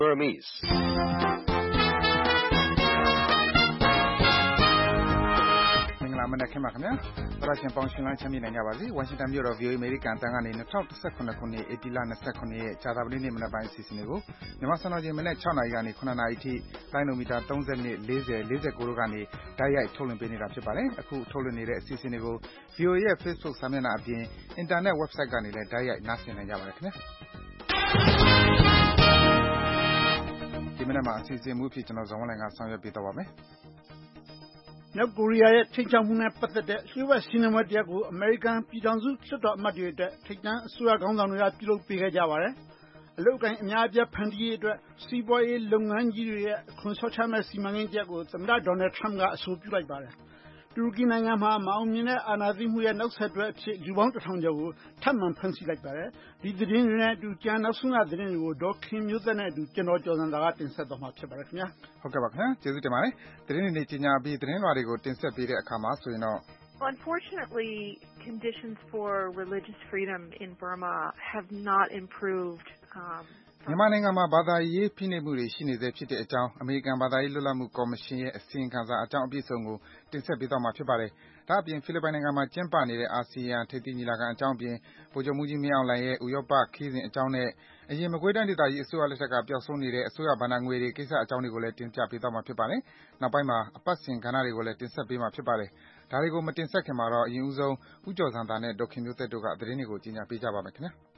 Burmese. Manakim, Russian Ponction Chaminazi, Washington Bureau of American Tangani, 2012 Etila Second Chadabini Manabai Sisnigo, Yamasano Jimene Chana Yani Kunanaiti, Linomita Tonzani, Lize Gurugani, Daya Tolan Benita Chipale, Aku Tolanide Sisnigo, VOA Facebook Samina Abin, Internet website Ganile, Daya Nasin and Yamakne. Jiminama Sisi Mupi to Nozawana and Sanya Pitawame. မြောက်ကိုရီးယားရဲ့ထိန်းချုပ်မှုနဲ့ပတ်သက်တဲ့လျှို့ဝှက်စီးနှင်းပွဲတရားကိုအမေရိကန်ပြည်ထောင်စုလွှတ်တော်အမတ်တွေအတွက်ထိပ်တန်းအစိုးရခေါင်းဆောင်တွေကပြုလုပ်ပေးခဲ့ကြပါတယ်။အလုပ်ကိုင်းအများအပြားဖန်တီးရေးအတွက်စီးပွားရေးလုပ်ငန်းကြီးတွေရဲ့အခွန်လျှော့ချမဲ့စီမံကိန်းတရားကိုသမ္မတဒေါ်နယ်ထရမ့်ကအဆိုပြုလိုက်ပါတယ်။တူရကီနိုင်ငံမှာမအောင်မြင်တဲ့အာဏာသိမ်းမှုရဲ့နောက်ဆက်တွဲအဖြစ်လူပေါင်း1000ကျော်ကိုထပ်မံဖမ်းဆီးလိုက်ပါတယ်။ဒီသတင်းတွေနဲ့အတူကြံနောက်ဆုံးရသတင်းတွေကိုဒေါ်ခင်မျိုးသက်နဲ့အတူကျွန်တော်ကျော်စံသာကတင်ဆက်သွားမှာဖြစ်ပါတယ်ခင်ဗျာ။ဟုတ်ကဲ့ပါခင်ဗျာကျေးဇူးတင်ပါတယ်သတင်းတွေကြီးညာပြီးသတင်းလွှာတွေကိုတင်ဆက်ပေးတဲ့အခါမှာဆိုရင်တော့ Unfortunately, conditions for religious freedom in Burma have not improved. မြန်မာနိုင်ငံမှာဘာသာရေးဖိနှိပ်မှုတွေရှိနေသေးဖြစ်တဲ့အကြောင်းအမေရိကန်ဘာသာရေးလွတ်လပ်မှုကော်မရှင်ရဲ့အစီရင်ခံစာအကြောင်းအပြည့်စုံကိုတင်ဆက်ပေးသွားမှာဖြစ်ပါတယ်။ဒါ့အပြင်ဖိလစ်ပိုင်နိုင်ငံမှာကျင်းပနေတဲ့အာဆီယံထိပ်သီးညီလာခံအကြောင်းအပြင်ဗိုလ်ချုပ်မှုကြီးမင်းအောင်လှိုင်ရဲ့ဥရောပခီးစဉ်အကြောင်းနဲ့အရင်မကွေးတိုင်းဒေသကြီးအစိုးရလက်ထက်ကပျောက်ဆုံးနေတဲ့အစိုးရဘဏ္ဍာငွေတွေကိစ္စအကြောင်းတွေကိုလည်းတင်ပြပေးသွားမှာဖြစ်ပါတယ်။နောက်ပိုင်းမှာအပတ်စဉ်ကဏ္ဍတွေကိုလည်းတင်ဆက်ပေးမှာဖြစ်ပါတယ်။ဒါတွေကိုမတင်ဆက်ခင်မှာတော့အရင်ဦးဆုံးဦးကျော်စံသာနဲ့ဒေါက်ခင်မျိုးသက်တို့ကသတင်းတွေကိုကြီးညာပေးကြပါမယ်ခင်ဗျာ။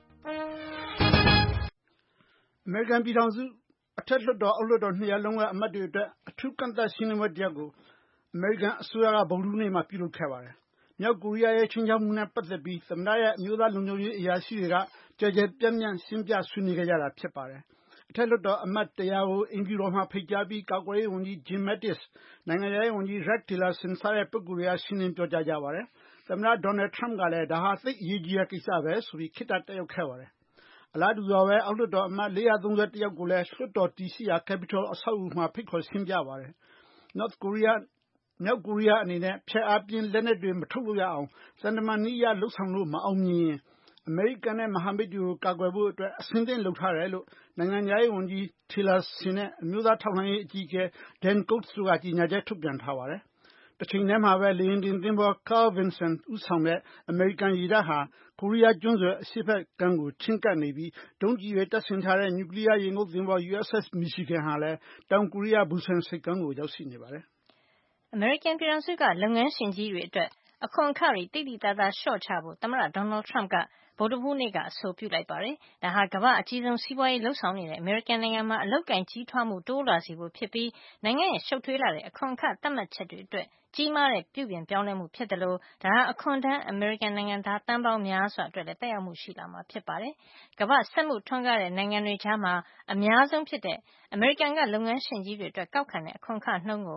အမေရိကန်ပြည်ထောင်စုအထက်လွှတ်တော်အောက်လွှတ်တော်နှစ်ရပ်လုံးကအမတ်တွေအတွက်အထူးကန့်သတ်ရှင်းလင်းပွဲတရားကိုအမေရိကန်အစိုးရကဗုဒ္ဓဟူးနေ့မှာပြုလုပ်ခဲ့ပါတယ်။မြောက်ကိုရီးယားရဲ့ချင်းချောက်မှုနဲ့ပတ်သက်ပြီးသမ္မတရဲ့အမျိုးသားလုံခြုံရေးအရာရှိတွေကကြကြပြန့်ပြန့်ရှင်းပြဆွေးနွေးခဲ့ကြတာဖြစ်ပါတယ်။အထက်လွှတ်တော်အမတ်တရားကိုအင်ဂျီတော်မှာဖိတ်ကြားပြီးကာကွယ်ရေးဝန်ကြီး Jim Mattis နိုင်ငံရေးဝန်ကြီး Rex Tillerson စတဲ့ပုဂ္ဂိုလ်တွေကရှင်းလင်းပြောကြားကြပါတယ်။သမ္မတဒေါ်နယ်ထရမ့်ကလည်းဒါဟာသိပ်အရေးကြီးတဲ့ကိစ္စပဲဆိုပြီးခေတ္တတက်ရောက်ခဲ့ပါတယ်။အလားတူစွာပဲအောက်လွှတ်တော်အမတ်431ယောက်ကိုလည်းလွှတ်တော်တည်ရှိရာ Capitol အဆောက်အဦမှာဖိတ်ခေါ်ရှင်းပြပါတယ်။ မြောက်ကိုရီးယားအနေနဲ့ဖျက်အားပြင်းလက်နက်တွေမထုတ်လို့ရအောင်သံတမန်နည်းအရလှုပ်ဆောင်လို့မအောင်မြင်ရင်အမေရိကန်နဲ့မဟာမိတ်တွေကိုကာကွယ်ဖို့အတွက်အဆင်သင့်လုပ်ထားတယ်လို့နိုင်ငံရေးဝန်ကြီး Tillerson နဲ့အမျိုးသားထောက်လှမ်းရေးအကြီးအကဲ Dan Coats တို့ကကြေညာချက်ထုတ်ပြန်ထားပါတယ်။တချိန်တည်းမှာပဲလေယာဉ်တင်သင်္ဘော Carl Vinson ဦးဆောင်တဲ့အမေရိကန်ရေတပ်ဟာကိုရီးယားကျွန်းဆွယ်အရှေ့ဘက်ကမ်းကိုချဉ်းကပ်နေပြီးဒုံးကျည်တွေတပ်ဆင်ထားတဲ့နျူကလ িয়ার ရေငုပ်သင်္ဘော USS Michigan ဟာလည်းတောင်ကိုရီးယားဘူဆန်ဆိပ်ကမ်းကိုရောက်ရှိနေပါတယ်။အမေရိကန်ပြည်ထောင်စုကလုပ်ငန်းရှင်ကြီးတွေအတွက်အခွန်အခတွေတိတိတသားလျှော့ချဖို့သမ္မတဒေါ်နယ်ထရမ့်ကဗုဒ္ဓဟူးနေ့ကအဆိုပြုလိုက်ပါတယ်။ဒါဟာကမ္ဘာအကြီးဆုံးစီးပွားရေးလှုပ်ဆောင်နေတဲ့အမေရိကန်နိုင်ငံမှာအလုပ်ကိုင်ကြီးထွားမှုတိုးလာစေဖို့ဖြစ်ပြီးနိုင်ငံရဲ့ရှုပ်ထွေးလာတဲ့အခွန်အခသတ်မှတ်ချက်တွေအတွက်ကြီးမားတဲ့ပြုပြင်ပြောင်းလဲမှုဖြစ်တယ်လို့ဒါဟာအခွန်ထမ်းအမေရိကန်နိုင်ငံသားတန်းပေါင်းများစွာအတွက်လည်းတက်ရောက်မှုရှိလာမှာဖြစ်ပါတယ်။ကမ္ဘာစက်မှုထွန်းကားတဲ့နိုင်ငံတွေကြားမှာအများဆုံးဖြစ်တဲ့အမေရိကန်ကလုပ်ငန်းရှင်ကြီးတွေအတွက်ကောက်ခံတဲ့အခွန်အခနှုန်းကို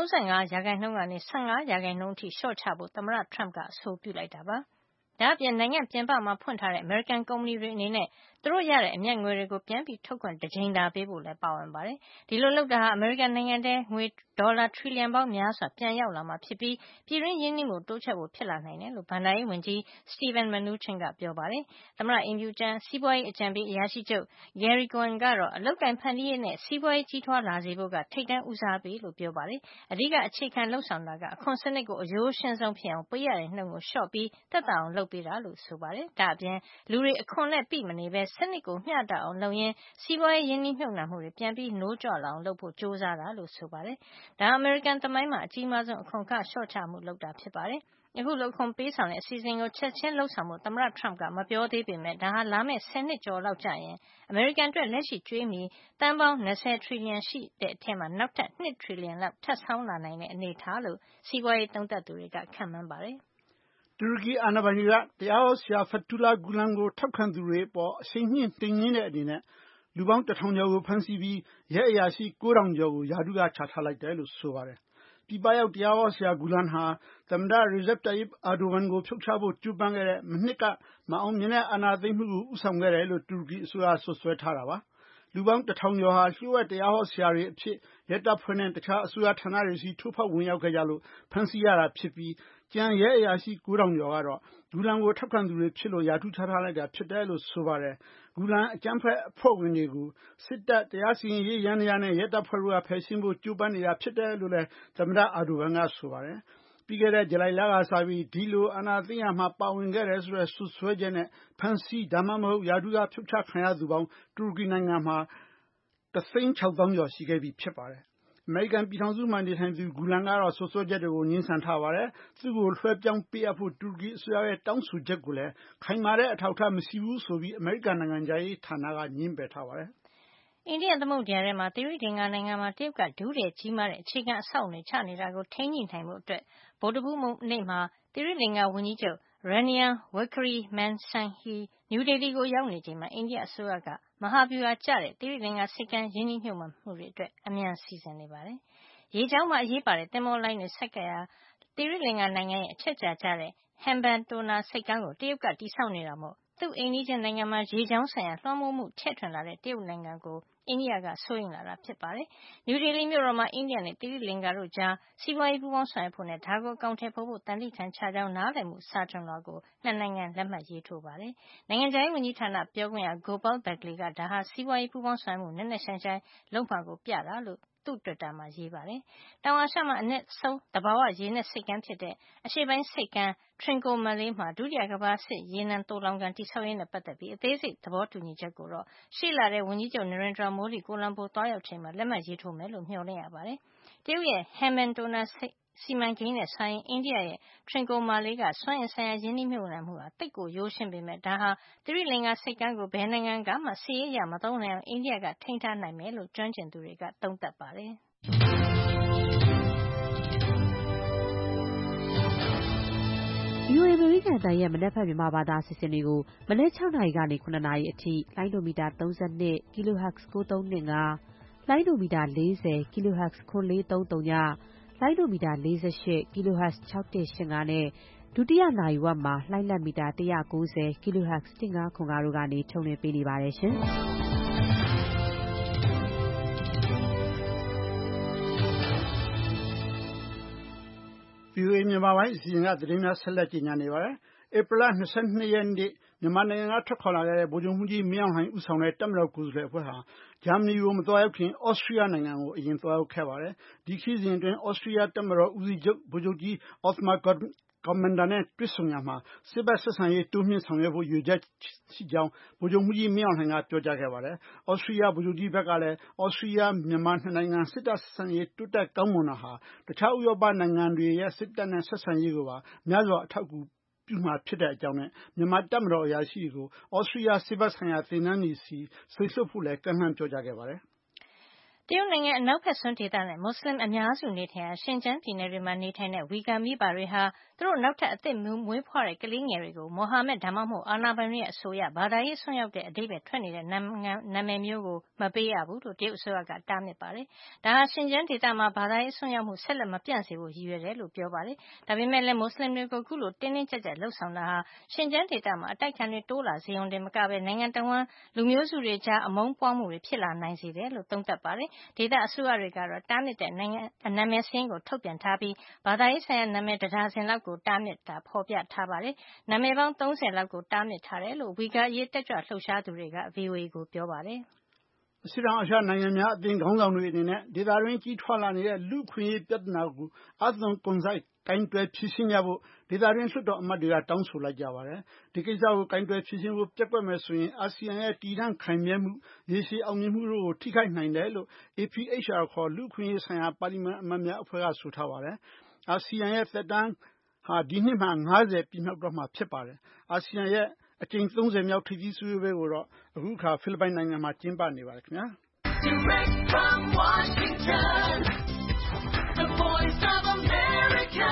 35%ကနေ15%အထိလျှော့ချဖို့သမ္မတထရမ့်ကအဆိုပြုလိုက်တာပါ။ဒါ့အပြင်နိုင်ငံပြင်ပမှာဖွင့်ထားတဲ့အမေရိကန်ကုမ္ပဏီတွေအနေနဲ့သူတို့ရတဲ့အမြတ်ငွေတွေကိုပြန်ပြီးထုတ်ခွင့်တစ်ကြိမ်သာပေးဖို့လည်းပါဝင်ပါတယ်။ဒီလိုလုပ်တာဟာအမေရိကန်နိုင်ငံထဲငွေဒေါ်လာထရီလီယံပေါင်းများစွာပြန်ရောက်လာမှာဖြစ်ပြီးပြည်တွင်းရင်းနှီးမှုတိုးချဲ့ဖို့ဖြစ်လာနိုင်တယ်လို့ဘဏ္ဍာရေးဝန်ကြီး Steven Mnuchin ကပြောပါတယ်။သမ္မတအိမ်ဖြူတော်စီးပွားရေးအကြံပေးအရာရှိချုပ် Gary Cohn ကတော့အလုပ်ကိုင်ဖန်တီးရေးနဲ့စီးပွားရေးကြီးထွားလာစေဖို့ကထိပ်တန်းဦးစားပေးလို့ပြောပါတယ်။အဓိကအခြေခံလုပ်ဆောင်တာကအခွန်စနစ်ကိုအရိုးရှင်းဆုံးဖြစ်အောင်ပေးရတဲ့နှုန်းကိုလျှော့ပြီးသက်သာအောင်လုပ်ပေးတာလို့ဆိုပါတယ်။ဒါ့အပြင်လူတွေအခွန်နဲ့ပြည့်မနေပဲစနစ်ကိုမျှတအောင်လုပ်ရင်းစီးပွားရေးရင်းနှီးမြှုပ်နှံမှုတွေပြန်ပြီးနိုးကြွလာအောင်လုပ်ဖို့ကြိုးစားတာလို့ဆိုပါတယ်။ဒါအမေရိကန်သမိုင်းမှာအကြီးမားဆုံးအခွန်အခလျှော့ချမှုလုပ်တာဖြစ်ပါတယ်။အခုလိုအခွန်ပေးဆောင်တဲ့အစီအစဉ်ကိုချက်ချင်းလုပ်ဆောင်ဖို့သမ္မတထရမ့်ကမပြောသေးပေမဲ့ဒါဟာလာမယ့်10နှစ်ကျော်လောက်ကြာရင်အမေရိကန်အတွက်လက်ရှိကြွေးမြီတန်ပေါင်း20ထရီလီယံရှိတဲ့အထက်မှာနောက်ထပ်2ထရီလီယံလောက်ထပ်ဆောင်းလာနိုင်တဲ့အနေအထားလို့စီးပွားရေးသုံးသပ်သူတွေကခန့်မှန်းပါတယ်။တူရကီအာဏာပိုင်တွေကတရားဟောဆရာ Fethullah Gulen ကိုထောက်ခံသူတွေအပေါ်အရှိန်မြင့်နှိမ်နင်းတဲ့အနေနဲ့လူပေါင်း1000ကျော်ကိုဖမ်းဆီးပြီးရဲအရာရှိ9000ကျော်ကိုယာတုကချထားလိုက်တယ်လို့ဆိုပါတယ်။ပြည်ပရောက်တရားဟောဆရာ Gulen ဟာသမ္မတ Recep Tayyip Erdogan ကိုဖြုတ်ချဖို့ကြိုးပမ်းခဲ့တဲ့မနှစ်ကမအောင်မြင်တဲ့အာဏာသိမ်းမှုကိုဦးဆောင်ခဲ့တယ်လို့တူရကီအစိုးရဆွဆွဲထားတာပါ။လူပေါင်း1000ကျော်ဟာလျှို့ဝှက်တရားဟောဆရာတွေအဖြစ်ရဲတပ်ဖွဲ့နဲ့တခြားအစိုးရဌာနတွေစီထိုးဖောက်ဝင်ရောက်ခဲ့ကြလို့ဖမ်းဆီးရတာဖြစ်ပြီးကျန်ရဲအရာရှိ 9,000 ကျော်ကတော့ ဂူလန်ကိုထောက်ခံသူတွေဖြစ်လို့ရာထူးထားလိုက်တာဖြစ်တယ်လို့ဆိုပါတယ်။ ဂူလန်အကြမ်းဖက်အဖွဲ့ဝင်တွေကို စစ်တပ်၊ တရားစီရင်ရေးယန္တရားနဲ့ ရဲတပ်ဖွဲ့တို့က ဖယ်ရှားဖို့ကြိုးပမ်းနေတာဖြစ်တယ်လို့လည်း သမ္မတ Erdogan ကဆိုပါတယ်။ ပြီးခဲ့တဲ့ ဇူလိုင်လကစပြီး ဒီလိုအာဏာသိမ်းရာမှာပါဝင်ခဲ့တယ်ဆိုတဲ့စွပ်စွဲချက်နဲ့ ဖမ်းဆီး ဒါမှမဟုတ် ရာထူးကဖြုတ်ချခံရသူပေါင်း တူရကီနိုင်ငံမှာ 160,000 ကျော်ရှိခဲ့ပြီဖြစ်ပါတယ်။ အမေရိကန်ပြည်ထောင်စုမှာနေထိုင်သူ ဂူလန်ကတော့ စွပ်စွဲချက်တွေကို ငြင်းဆန်ထားပါတယ်။ သူ့ကိုလွှဲပြောင်းပေးအပ်ဖို့ တူရကီအစိုးရရဲ့တောင်းဆိုချက်ကိုလည်း ခိုင်မာတဲ့အထောက်အထားမရှိဘူးဆိုပြီး အမေရိကန်နိုင်ငံခြားရေးဌာနက ငြင်းပယ်ထားပါတယ်။အိန္ဒိယသမုဒ္ဒရာထဲမှာ သီရိလင်္ကာနိုင်ငံမှာ တရုတ်က ဒုထည်ကြီးမားတဲ့အခြေခံအဆောက်အအုံတွေချနေတာကို ထိန်းညှိနိုင်ဖို့ ဗုဒ္ဓဟူးနေ့မှာ သီရိလင်္ကာဝန်ကြီးချုပ် Ranil Wickremesinghe နယူးဒေလီကိုရောက်နေချိန်မှာ အိန္ဒိယအစိုးရက မဟာဗျူဟာကျတဲ့ သီရိလင်္ကာဆိပ်ကမ်းရင်းနှီးမြှုပ်နှံမှုတွေအတွက် အမြန်စီစဉ်နေပါတယ်။ ရေကြောင်းမှာအရေးပါတဲ့သင်္ဘောလိုင်းတွေဆိုက်ကပ်ရာ သီရိလင်္ကာနိုင်ငံရဲ့အချက်အခြာကျတဲ့ Hambantota ဆိပ်ကမ်းကို တရုတ်ကတည်ဆောက်နေတာမို့ သူ့အိမ်နီးချင်းနိုင်ငံမှာ ရေကြောင်းဆိုင်ရာလွှမ်းမိုးမှုချဲ့ထွင်လာတဲ့ တရုတ်နိုင်ငံကို အိန္ဒိယကစိုးရိမ်လာတာဖြစ်ပါတယ်။ နယူးဒေလီမြို့တော်မှာ အိန္ဒိယနဲ့ သီရိလင်္ကာတို့ကြား စီးပွါးရေးပူးပေါင်းဆောင်ရွက်ဖို့နဲ့ ဒါကိုအကောင်ထည်ဖေါ်ဖို့ သန္နိဌာန်ချကြောင်း နားလည်မှုစာချွန်လွှာကို နှစ်နိုင်ငံလက်မှတ်ရေးထိုးခဲ့ပါတယ်။ နိုင်ငံခြားရေးဝန်ကြီးဌာနပြောခွင့်ရ Gopal Bagle က ဒါဟာ စီးပွါးရေးပူးပေါင်းဆောင်ရွက်မှု နက်နက်ရှိုင်းရှိုင်းလုပ်မှာကို ပြတာလို့ သူ့တွစ်တာမှာရေးပါတယ်။ တောင်အာရှမှာ အနက်ဆုံးသဘာဝရေနက်ဆိပ်ကမ်းဖြစ်တဲ့ အရှေ့ပိုင်းဆိပ်ကမ်း Trincomalee မှာ ဒုတိယကမ္ဘာစစ်ရေနံသိုလှောင်ကန်တည်ဆောက်ရေးနဲ့ပတ်သက်ပြီး အသေးစိတ်သဘောတူညီချက်ကိုတော့ ရှေ့လထဲ ဝန်ကြီးချုပ် Narendra Modi ကိုလံဘိုသွားရောက်ချိန်မှာ လက်မှတ်ရေးထိုးမယ်လို့ မျှော်လင့်ရပါတယ်။ တရုတ်ရဲ့ Hambantota စီမံကိန်းနဲ့စာရင် အိန္ဒိယရဲ့ Trincomalee က စွမ်းအင်ဆိုင်ရာရင်းနှီးမြှုပ်နှံမှုဟာ သိပ်ကိုရိုးရှင်းပေမယ့် ဒါဟာ သီရိလင်္ကာဆိပ်ကမ်းကို ဘယ်နိုင်ငံကမှ စစ်ရေးအရမသုံးနိုင်အောင် အိန္ဒိယကထိန်းထားနိုင်မယ်လို့ ကျွမ်းကျင်သူတွေက သုံးသပ်ပါတယ်။ VOA အမေရိကန်အသံရဲ့မနက်ဖြန်မြန်မာဘာသာအစီအစဉ်တွေကို မနက် 6 နာရီကနေ 7 နာရီအထိ လိုင်းဒိုမီတာ 32 kHz 9325 လိုင်းဒိုမီတာ 40 kHz 9430 ည လိုင်းဒိုမီတာ 48 kHz 6185 နဲ့ ဒုတိယနာရီဝက်မှာ လှိုင်းလတ်မီတာ 190 kHz 1505 တို့ကနေ ထုတ်လွှင့်ပေးနေပါတယ်ရှင်။ VOA မြန်မာပိုင်းအစီအစဉ်ကသတင်းများဆက်လက်ကြီးညာနေပါတယ်။ ဧပြီလ 22 ရက်နေ့မြန်မာနိုင်ငံကထွက်ခွာလာတဲ့ ဗိုလ်ချုပ်မှူးကြီးမင်းအောင်လှိုင်ဦးဆောင်တဲ့တပ်မတော်ကိုယ်စားလှယ်အဖွဲ့ဟာဂျာမနီကိုမသွားရောက်ခင် သြစတြီးယားနိုင်ငံကိုအရင်သွားရောက်ခဲ့ပါတယ်။ ဒီခရီးစဉ်အတွင်း သြစတြီးယားတပ်မတော်ဦးစီးချုပ် ဗိုလ်ချုပ်ကြီး Othmar Commandant နဲ့တွေ့ဆုံရာမှာ စစ်ဘက်ဆက်ဆံရေးတိုးမြှင့်ဆောင်ရွက်ဖို့ ရည်ရွယ်ချက်ရှိကြောင်း ဗိုလ်ချုပ်မှူးကြီးမင်းအောင်လှိုင်ကပြောကြားခဲ့ပါတယ်။ သြစတြီးယားဗိုလ်ချုပ်ကြီးဘက်ကလည်း သြစတြီးယား-မြန်မာနှစ်နိုင်ငံ စစ်တပ်ဆက်ဆံရေးတိုးတက်ကောင်းမွန်တာဟာ တခြားဥရောပနိုင်ငံတွေရဲ့ စစ်တပ်နဲ့ဆက်ဆံရေးကိုပါ များစွာအထောက်အကူပြုမှာဖြစ်တဲ့အကြောင်းနဲ့ မြန်မာတပ်မတော်အရာရှိတွေကို သြစတြီးယားစစ်ဘက်ဆိုင်ရာသင်တန်းတွေဆီစေလွှတ်ဖို့လည်း ကမ်းလှမ်းပြောကြားခဲ့ပါတယ်။တရုတ်နိုင်ငံအနောက်ဘက်စွန်းဒေသနဲ့ မွတ်ဆလင်အများစုနေထိုင်ရာ ရှင်ကျန်းပြည်နယ်တွေမှာနေထိုင်တဲ့ ဝီဂါမိဘတွေဟာ သူတို့နောက်ထပ်အသစ်မွေးဖွားတဲ့ကလေးငယ်တွေကို မိုဟာမက် ဒါမှမဟုတ် အာဏာပိုင်တွေရဲ့အဆိုအရ ဘာသာရေးအစွန်းရောက်တဲ့အဓိပ္ပါယ်ထွက်နေတဲ့နာမည်မျိုးကို မပေးရဘူးလို့ တရုတ်အစိုးရကတားမြစ်ပါတယ်။ ဒါဟာ ရှင်ကျန်းဒေသမှာ ဘာသာရေးအစွန်းရောက်မှုဆက်လက်မပြန့်စေဖို့ရည်ရွယ်တယ်လို့ပြောပါတယ်။ ဒါပေမယ့်လည်း မွတ်ဆလင်တွေကို အခုလိုတင်းတင်းကျပ်ကျပ်လုပ်ဆောင်တာဟာ ရှင်ကျန်းဒေသမှာအတိုက်အခံတွေတိုးလာစေရုံတင်မကပဲ နိုင်ငံတဝှမ်းလူမျိုးစုတွေကြား အမုန်းပွားမှုတွေဖြစ်လာနိုင်စေတယ်လို့ သုံးသပ်ပါတယ်။ ဒေသအစိုးရတွေကတော့ တားမြစ်တဲ့နာမည်စာရင်းကိုထုတ်ပြန်ထားပြီး ဘာသာရေးဆိုင်ရာနာမည် 1 ဒါဇင်လောက်ကို တားမြစ်ဖေါ်ပြထားပါတယ်။ နာမည်ပေါင်း 30 လောက်ကိုတားမြစ်ထားတယ်လို့ ဝီဂါအရေးတက်ကြွလှုပ်ရှားသူတွေက VOA ကိုပြောပါတယ်။အရှေ့တောင်အာရှနိုင်ငံများအသင်းခေါင်းဆောင်တွေအနေနဲ့ ဒေသတွင်းကြီးထွားလာနေတဲ့လူ့အခွင့်အရေးပြဿနာကို အားသွန်ခွန်စိုက်ကိုင်တွယ်ဖြေရှင်းကြဖို့ ဒေသတွင်းလွှတ်တော်အမတ်တွေကတောင်းဆိုလိုက်ကြပါတယ်။ ဒီကိစ္စကိုကိုင်တွယ်ဖြေရှင်းဖို့ပျက်ကွက်မယ်ဆိုရင် အာဆီယံရဲ့တည်တံ့ခိုင်မြဲမှု၊ ရေရှည်အောင်မြင်မှုတို့ကိုထိခိုက်နိုင်တယ်လို့ APHR ခေါ် လူ့အခွင့်အရေးဆိုင်ရာပါလီမန်အမတ်များအဖွဲ့ကဆိုထားပါတယ်။ အာဆီယံရဲ့သက်တမ်းဟာဒီနှစ်မှာ 50 ပြည့်မြောက်တော့မှာဖြစ်ပါတယ်။ အာဆီယံရဲ့အကြိမ် 30 မြောက်ထိပ်သီးစည်းဝေးပွဲကိုတော့ အခုအခါဖိလစ်ပိုင်နိုင်ငံမှာကျင်းပနေပါတယ်ခင်ဗျာ။ Direct from Washington, the voice of America,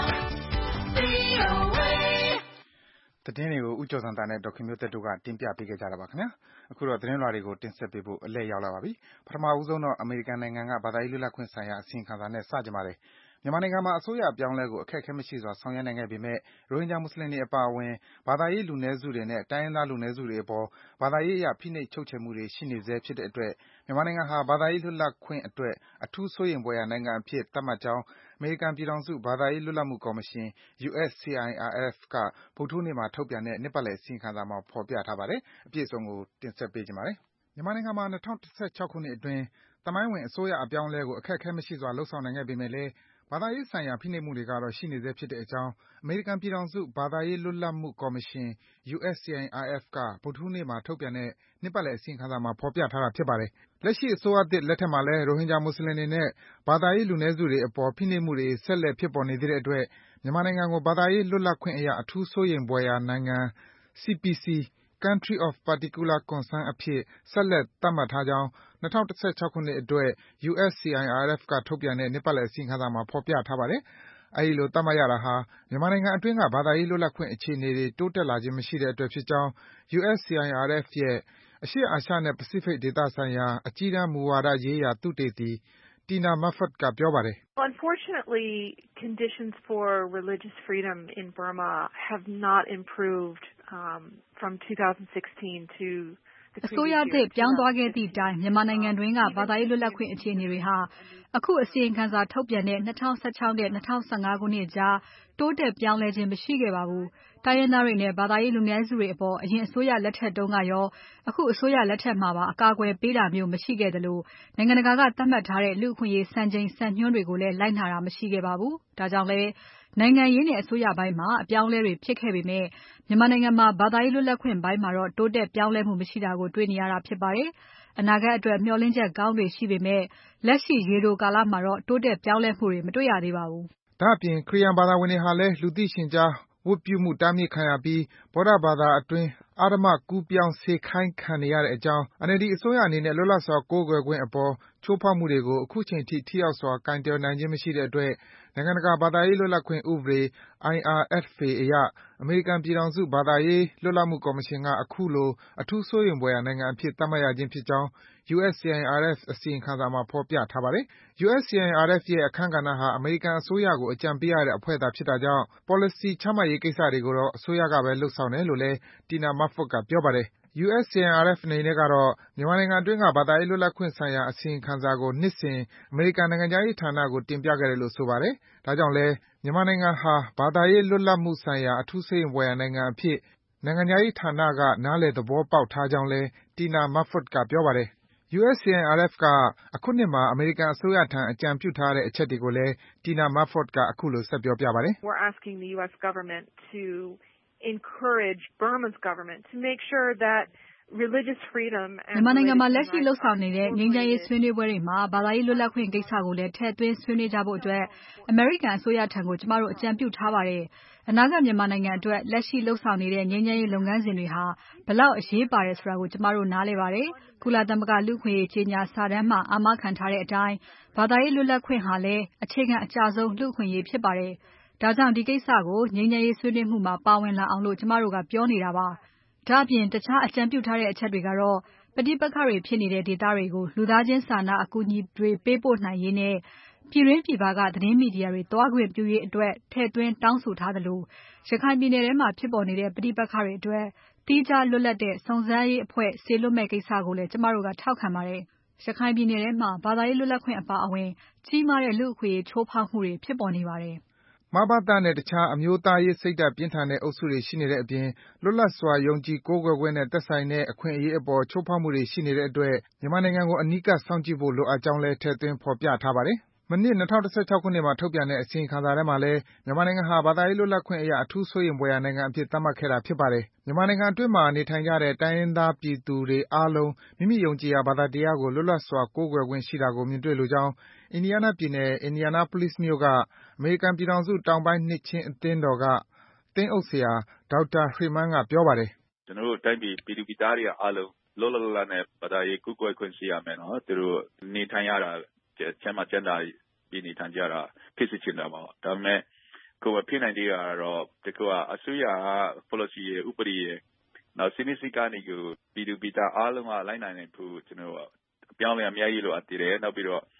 VOA. သတင်းတွေကိုဦးကျော်ဇံသာနဲ့ဒေါ်ခင်မျိုးသက်တို့ကတင်ပြပေးခဲ့ကြတာပါခင်ဗျာ။အခုတော့သတင်းလွှာတွေကိုတင်ဆက်ပေးဖို့အလှည့်ရောက်လာပါပြီ။ပထမဦးဆုံးတော့အမေရိကန်နိုင်ငံကဘာသာရေးလွတ်လပ်ခွင့်ဆိုင်ရာအစီရင်ခံစာနဲ့စကြပါမယ်။မြန်မာနိုင်ငံမှာအစိုးရအပြောင်းအလဲကိုအခက်အခဲမရှိစွာဆောင်ရွက်နိုင်ခဲ့ပေမဲ့ရိုဟင်ဂျာမွတ်ဆလင်တွေအပါအဝင်ဘာသာရေးလူနည်းစုတွေနဲ့တိုင်းရင်းသားလူနည်းစုတွေအပေါ်ဘာသာရေးအရဖိနှိပ်ချုပ်ချယ်မှုတွေရှိနေဆဲဖြစ်တဲ့အတွက်မြန်မာနိုင်ငံဟာဘာသာရေးလွတ်လပ်ခွင့်အတွက်အထူးစိုးရိမ်ဖွယ်ရာနိုင်ငံအဖြစ်သတ်မှတ်ကြောင်းအမေရိကန်ပြည်ထောင်စုဘာသာရေးလွတ်လပ်မှုကော်မရှင် USCIRF ကဗုဒ္ဓဟူးနေ့မှာထုတ်ပြန်တဲ့နှစ်ပတ်လည်အစီရင်ခံစာမှာဖော်ပြထားပါတယ်။အပြည့်အစုံကိုတင်ဆက်ပေးချင်ပါတယ်။မြန်မာနိုင်ငံမှာ2016ခုနှစ်အတွင်းသမိုင်းဝင်အစိုးရအပြောင်းအလဲကိုအခက်အခဲမရှိစွာလုပ်ဆောင်နိုင်ခဲ့ပေမဲ့လည်းဘာသာရေးဆိုင်ရာဖိနှိပ်မှုတွေကတော့ရှိနေဆဲဖြစ်တဲ့အကြောင်းအမေရိကန်ပြည်ထောင်စုဘာသာရေးလွတ်လပ်မှုကော်မရှင် USCIRF ကဗုဒ္ဓဟူးနေ့မှာထုတ်ပြန်တဲ့နှစ်ပတ်လည်အစီရင်ခံစာမှာဖော်ပြထားတာဖြစ်ပါတယ်။လက်ရှိအစိုးရသစ်လက်ထက်မှာလည်းရိုဟင်ဂျာမွတ်ဆလင်တွေနဲ့ဘာသာရေးလူနည်းစုတွေအပေါ်ဖိနှိပ်မှုတွေဆက်လက်ဖြစ်ပေါ်နေသေးတဲ့အတွက်မြန်မာနိုင်ငံကိုဘာသာရေးလွတ်လပ်ခွင့်အရအထူးစိုးရိမ်ဖွယ်ရာနိုင်ငံ CPC Country of Particular Concern အဖြစ်ဆက်လက်သတ်မှတ်ထားကြောင်း2016ခုနှစ်အတွက် USCIRF ကထုတ်ပြန်တဲ့နှစ်ပတ်လည်အစီရင်ခံစာမှာဖော်ပြထားပါတယ်။အဲဒီလိုသတ်မှတ်ရတာဟာမြန်မာနိုင်ငံအတွင်းကဘာသာရေးလွတ်လပ်ခွင့်အခြေအနေတွေတိုးတက်လာခြင်းမရှိတဲ့အတွက်ဖြစ်ကြောင်း USCIRF ရဲ့အရှေ့အာရှနဲ့ပစိဖိတ်ဒေသဆိုင်ရာအကြီးတန်းမူဝါဒရေးရာသုတေသီ Tina Moffat ကပြောပါတယ်။ Unfortunately, conditions for religious freedom in Burma have not improved from 2016 to the အစိုးရသစ်ပြောင်းသွားခဲ့သည့်တိုင်မြန်မာနိုင်ငံတွင်းကဘာသာရေးလွတ်လပ်ခွင့်အခြေအနေတွေဟာအခုအစီရင်ခံစာထုတ်ပြန်တဲ့2016နဲ့2015ခုနှစ်ကြားတိုးတက်ပြောင်းလဲခြင်းမရှိခဲ့ပါဘူး။တိုင်းရင်းသားတွေနဲ့ဘာသာရေးလူနည်းစုတွေအပေါ်အရင်အစိုးရလက်ထက်တုန်းကရောအခုအစိုးရလက်ထက်မှာပါအကာအကွယ်ပေးတာမျိုးမရှိခဲ့သလိုနိုင်ငံတကာကသတ်မှတ်ထားတဲ့လူ့အခွင့်အရေးစံချိန်စံညွှန်းတွေကိုလည်းလိုက်နာတာမရှိခဲ့ပါဘူး။ဒါကြောင့်လည်းနိုင်ငံရေးနဲ့အစိုးရပိုင်းမှာအပြောင်းအလဲတွေဖြစ်ခဲ့ပေမဲ့မြန်မာနိုင်ငံမှာဘာသာရေးလွတ်လပ်ခွင့်ပိုင်းမှာတော့တိုးတက်ပြောင်းလဲမှုမရှိတာကိုတွေ့နေရတာဖြစ်ပါတယ်။အနာဂတ်အတွက်မျှော်လင့်ချက်ကောင်းတွေရှိပေမဲ့လက်ရှိရေတိုကာလမှာတော့တိုးတက်ပြောင်းလဲမှုတွေမတွေ့ရသေးပါဘူး။ဒါ့အပြင်ခရစ်ယာန်ဘာသာဝင်တွေဟာလည်းလူသိရှင်ကြားဝတ်ပြုမှုတားမြစ်ခံရပြီးဗုဒ္ဓဘာသာအတွင်းအဓမ္မကူးပြောင်းစေခိုင်းခံနေရတဲ့အကြောင်း NLD အစိုးရအနေနဲ့လွတ်လပ်စွာကိုးကွယ်ခွင့်အပေါ်ချိုးဖောက်မှုတွေကိုအခုချိန်ထိထိရောက်စွာကိုင်တွယ်နိုင်ခြင်းမရှိတဲ့အတွက်နိုင်ငံတကာဘာသာရေးလွတ်လပ်ခွင့်ဥပဒေ IRFA အရအမေရိကန်ပြည်ထောင်စုဘာသာရေးလွတ်လပ်မှုကော်မရှင်ကအခုလိုအထူးစိုးရိမ်ဖွယ်ရာနိုင်ငံအဖြစ်သတ်မှတ်ရခြင်းဖြစ်ကြောင်း USCIRF အစီရင်ခံစာမှာဖော်ပြထားပါတယ်။ USCIRF ရဲ့အခန်းကဏ္ဍဟာအမေရိကန်အစိုးရကိုအကြံပေးရတဲ့အဖွဲ့သာဖြစ်တာကြောင့် ပေါ်လစီချမှတ်ရေးကိစ္စတွေကိုတော့အစိုးရကပဲလုပ်ဆောင်တယ်လို့လည်း Tina Moffat ကပြောပါတယ်။ USCIRF အနေနဲ့ကတော့မြန်မာနိုင်ငံအတွင်းကဘာသာရေးလွတ်လပ်ခွင့်ဆိုင်ရာအစီရင်ခံစာကိုနှစ်စဉ်အမေရိကန်နိုင်ငံခြားရေးဌာနကိုတင်ပြခဲ့တယ်လို့ဆိုပါတယ်။ဒါကြောင့်လည်းမြန်မာနိုင်ငံဟာဘာသာရေးလွတ်လပ်မှုဆိုင်ရာအထူးစိုးရိမ်ဖွယ်ရာနိုင်ငံအဖြစ်နိုင်ငံခြားရေးဌာနကနားလည်သဘောပေါက်ထားကြောင်းလည်း Tina Moffat ကပြောပါတယ်။ USCIRF ကအခုနှစ်မှာအမေရိကန်အစိုးရထံအကြံပြုထားတဲ့အချက်တွေကိုလည်း Tina Moffat ကအခုလိုဆက်ပြောပြပါတယ်။ We're asking the US government to encourage Burma's government to make sure that religious freedom and မြန်မာနိုင်ငံမှာလက်ရှိလှုပ်ဆောင်နေတဲ့ငြိမ်းချမ်းရေးဆွေးနွေးပွဲတွေမှာဘာသာရေးလွတ်လပ်ခွင့်ကိစ္စကိုလည်းထည့်သွင်းဆွေးနွေးကြဖို့အတွက်အမေရိကန်အစိုးရထံကိုကျမတို့အကြံပြုထားပါတယ်။အနာဂတ်မြန်မာနိုင်ငံအတွက်လက်ရှိလှုပ်ဆောင်နေတဲ့ငြိမ်းချမ်းရေးလုပ်ငန်းစဉ်တွေဟာဘယ်လောက်အရေးပါတယ်ဆိုတာကိုကျမတို့နားလည်ပါတယ်။ကုလသမဂ္ဂလူ့အခွင့်အရေးကြေညာစာတမ်းမှာအာမခံထားတဲ့အတိုင်းဘာသာရေးလွတ်လပ်ခွင့်ဟာလည်းအခြေခံအကျဆုံးလူ့အခွင့်အရေးဖြစ်ပါတယ်။ဒါကြောင့်ဒီကိစ္စကိုငြိမ်းချမ်းရေးဆွေးနွေးမှုမှာပါဝင်လာအောင်လို့ကျမတို့ကပြောနေတာပါ။ဒါ့အပြင်တခြားအကြံပြုထားတဲ့အချက်တွေကတော့ပဋိပက္ခတွေဖြစ်နေတဲ့ဒေသတွေကိုလူသားချင်းစာနာအကူအညီတွေပေးပို့နိုင်ရေးနဲ့ပြည်တွင်းပြည်ပကသတင်းမီဒီယာတွေသွားခွင့်ပြုရေးအတွက်ထည့်သွင်းတောင်းဆိုထားသလိုရခိုင်ပြည်နယ်ထဲမှာဖြစ်ပေါ်နေတဲ့ပဋိပက္ခတွေအတွက်သီးခြားလွတ်လပ်တဲ့စုံစမ်းရေးအဖွဲ့စေလွှတ်မဲ့ကိစ္စကိုလည်းကျမတို့ကထောက်ခံပါတယ်။ရခိုင်ပြည်နယ်ထဲမှာဘာသာရေးလွတ်လပ်ခွင့်အပါအဝင်ကြီးမားတဲ့လူ့အခွင့်အရေးချိုးဖောက်မှုတွေဖြစ်ပေါ်နေပါတယ်။မဘသနဲ့တခြားအမျိုးသားရေးစိတ်ဓါတ်ပြင်းထန်တဲ့အုပ်စုတွေရှိနေတဲ့အပြင်လွတ်လပ်စွာယုံကြည်ကိုးကွယ်ခွင့်နဲ့သက်ဆိုင်တဲ့အခွင့်အရေးအပေါ်ချိုးဖောက်မှုတွေရှိနေတဲ့အတွက်မြန်မာနိုင်ငံကိုအနီးကပ်စောင့်ကြည့်ဖို့လိုအပ်ကြောင်းလည်းထည့်သွင်းဖော်ပြထားပါတယ်။မနှစ်2016ခုနှစ်မှာထုတ်ပြန်တဲ့အစီရင်ခံစာထဲမှာလည်းမြန်မာနိုင်ငံဟာဘာသာရေးလွတ်လပ်ခွင့်အရအထူးစိုးရိမ်ဖွယ်ရာနိုင်ငံအဖြစ်သတ်မှတ်ခဲ့တာဖြစ်ပါတယ်။မြန်မာနိုင်ငံအတွင်းမှာနေထိုင်ကြတဲ့တိုင်းရင်းသားပြည်သူတွေအားလုံးမိမိယုံကြည်ရာဘာသာတရားကိုလွတ်လပ်စွာကိုးကွယ်ခွင့်ရှိတာကိုမြင်တွေ့လိုကြောင်း Indiana ပြည်နယ် Indianapolis မြို့ကအမေရိကန်ပြည်ထောင်စုတောင်ပိုင်းနှစ်ခြင်းအသင်းတော်ကသင်းအုပ်ဆရာဒေါက်တာ Freeman ကပြောပါတယ်။“ကျနော်တို့တိုင်းပြည်ပြည်သူပြည်သားတွေအားလုံးလွတ်လွတ်လပ်လပ်နဲ့ဘာသာရေးကိုးကွယ်ခွင့်ရှိရမယ်နော်။သူတို့နေထိုင်ရတာကျန်းမာချမ်းသာပြီးနေထိုင်ကြတာဖြစ်စေချင်တာပေါ့။ဒါပေမဲ့ကိုယ်မဖြစ်နိုင်သေးတာကတော့တကူကအစိုးရက policy ရယ်ဥပဒေရယ်နောက်စည်းမျဉ်းစည်းကမ်းတွေကိုပြည်သူပြည်သားအားလုံးကလိုက်နာနိုင်ဖို့ကျွန်တော်အပြောင်းအလဲအများကြီးလိုအပ်သေးတယ်။နောက်ပြီးတော့ပြ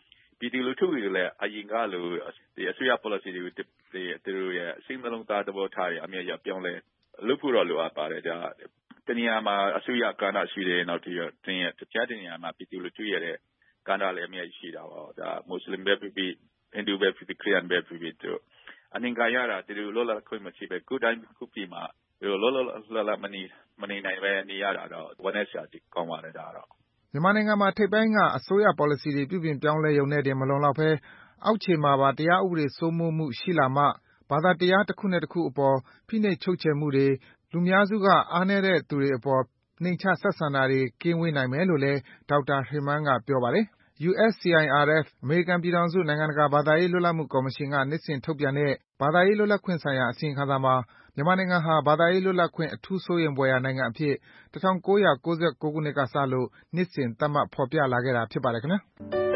ပြည်သူလူထုတွေလည်းအရင်ကလိုဒီအစိုးရ policy တွေကိုသူတို့ရဲ့စိတ်နှလုံးသားသဘောထားတွေအမြဲပြောင်းလဲလုပ်ဖို့တော့လိုအပ်ပါတယ်ဒါတနည်းအားမှာအစိုးရကဏ္ဍရှိတယ်နောက်ပြီးတော့တရားတင်ရမှာပြည်သူလူထုရဲ့ကဏ္ဍလည်းအမြဲရှိတာပါဒါမွတ်စလင်ပဲဖြစ်ဖြစ်ဟိန္ဒူပဲဖြစ်ဖြစ်ခရစ်ယာန်ပဲဖြစ်ဖြစ်တို့အနင်္ဂါရတာသူတို့လောလောခွင့်မရှိပဲကိုယ်တိုင်းခုပြည်မှာတို့လောလောမနေနိုင်ပဲနေရတာတော့ဝမ်းနဲ့ဆရာကြီးကောင်းပါတယ်ဒါတော့မြန်မာနိုင်ငံမှာထိပ်ပိုင်းကအစိုးရ policy တွေပြုပြင်ပြောင်းလဲရုံနဲ့တင်မလုံလောက်ဘဲအောက်ခြေမှာပါတရားဥပဒေစိုးမိုးမှုရှိလာမှဘာသာတရားတစ်ခုနဲ့တစ်ခုအပေါ်ဖိနှိပ်ချုပ်ချယ်မှုတွေလူများစုကအားနည်းတဲ့သူတွေအပေါ်နှိမ်ချဆက်ဆံတာတွေကင်းဝေးနိုင်မယ်လို့လည်းဒေါက်တာဟေမန်းကပြောပါတယ်။ USCIRF အမေရိကန်ပြည်ထောင်စုနိုင်ငံတကာဘာသာရေးလွတ်လပ်မှုကော်မရှင်ကနှစ်စဉ်ထုတ်ပြန်တဲ့ဘာသာရေးလွတ်လပ်ခွင့်ဆိုင်ရာအစီရင်ခံစာမှာမြန်မာနိုင်ငံဟာဘာသာရေးလွတ်လပ်ခွင့်အထူးစိုးရိမ်ဖွယ်ရာနိုင်ငံအဖြစ်1999ခုနှစ်ကစလို့နှစ်စဉ်သတ်မှတ်ဖော်ပြလာခဲ့တာဖြစ်ပါတယ်ခင်ဗျာ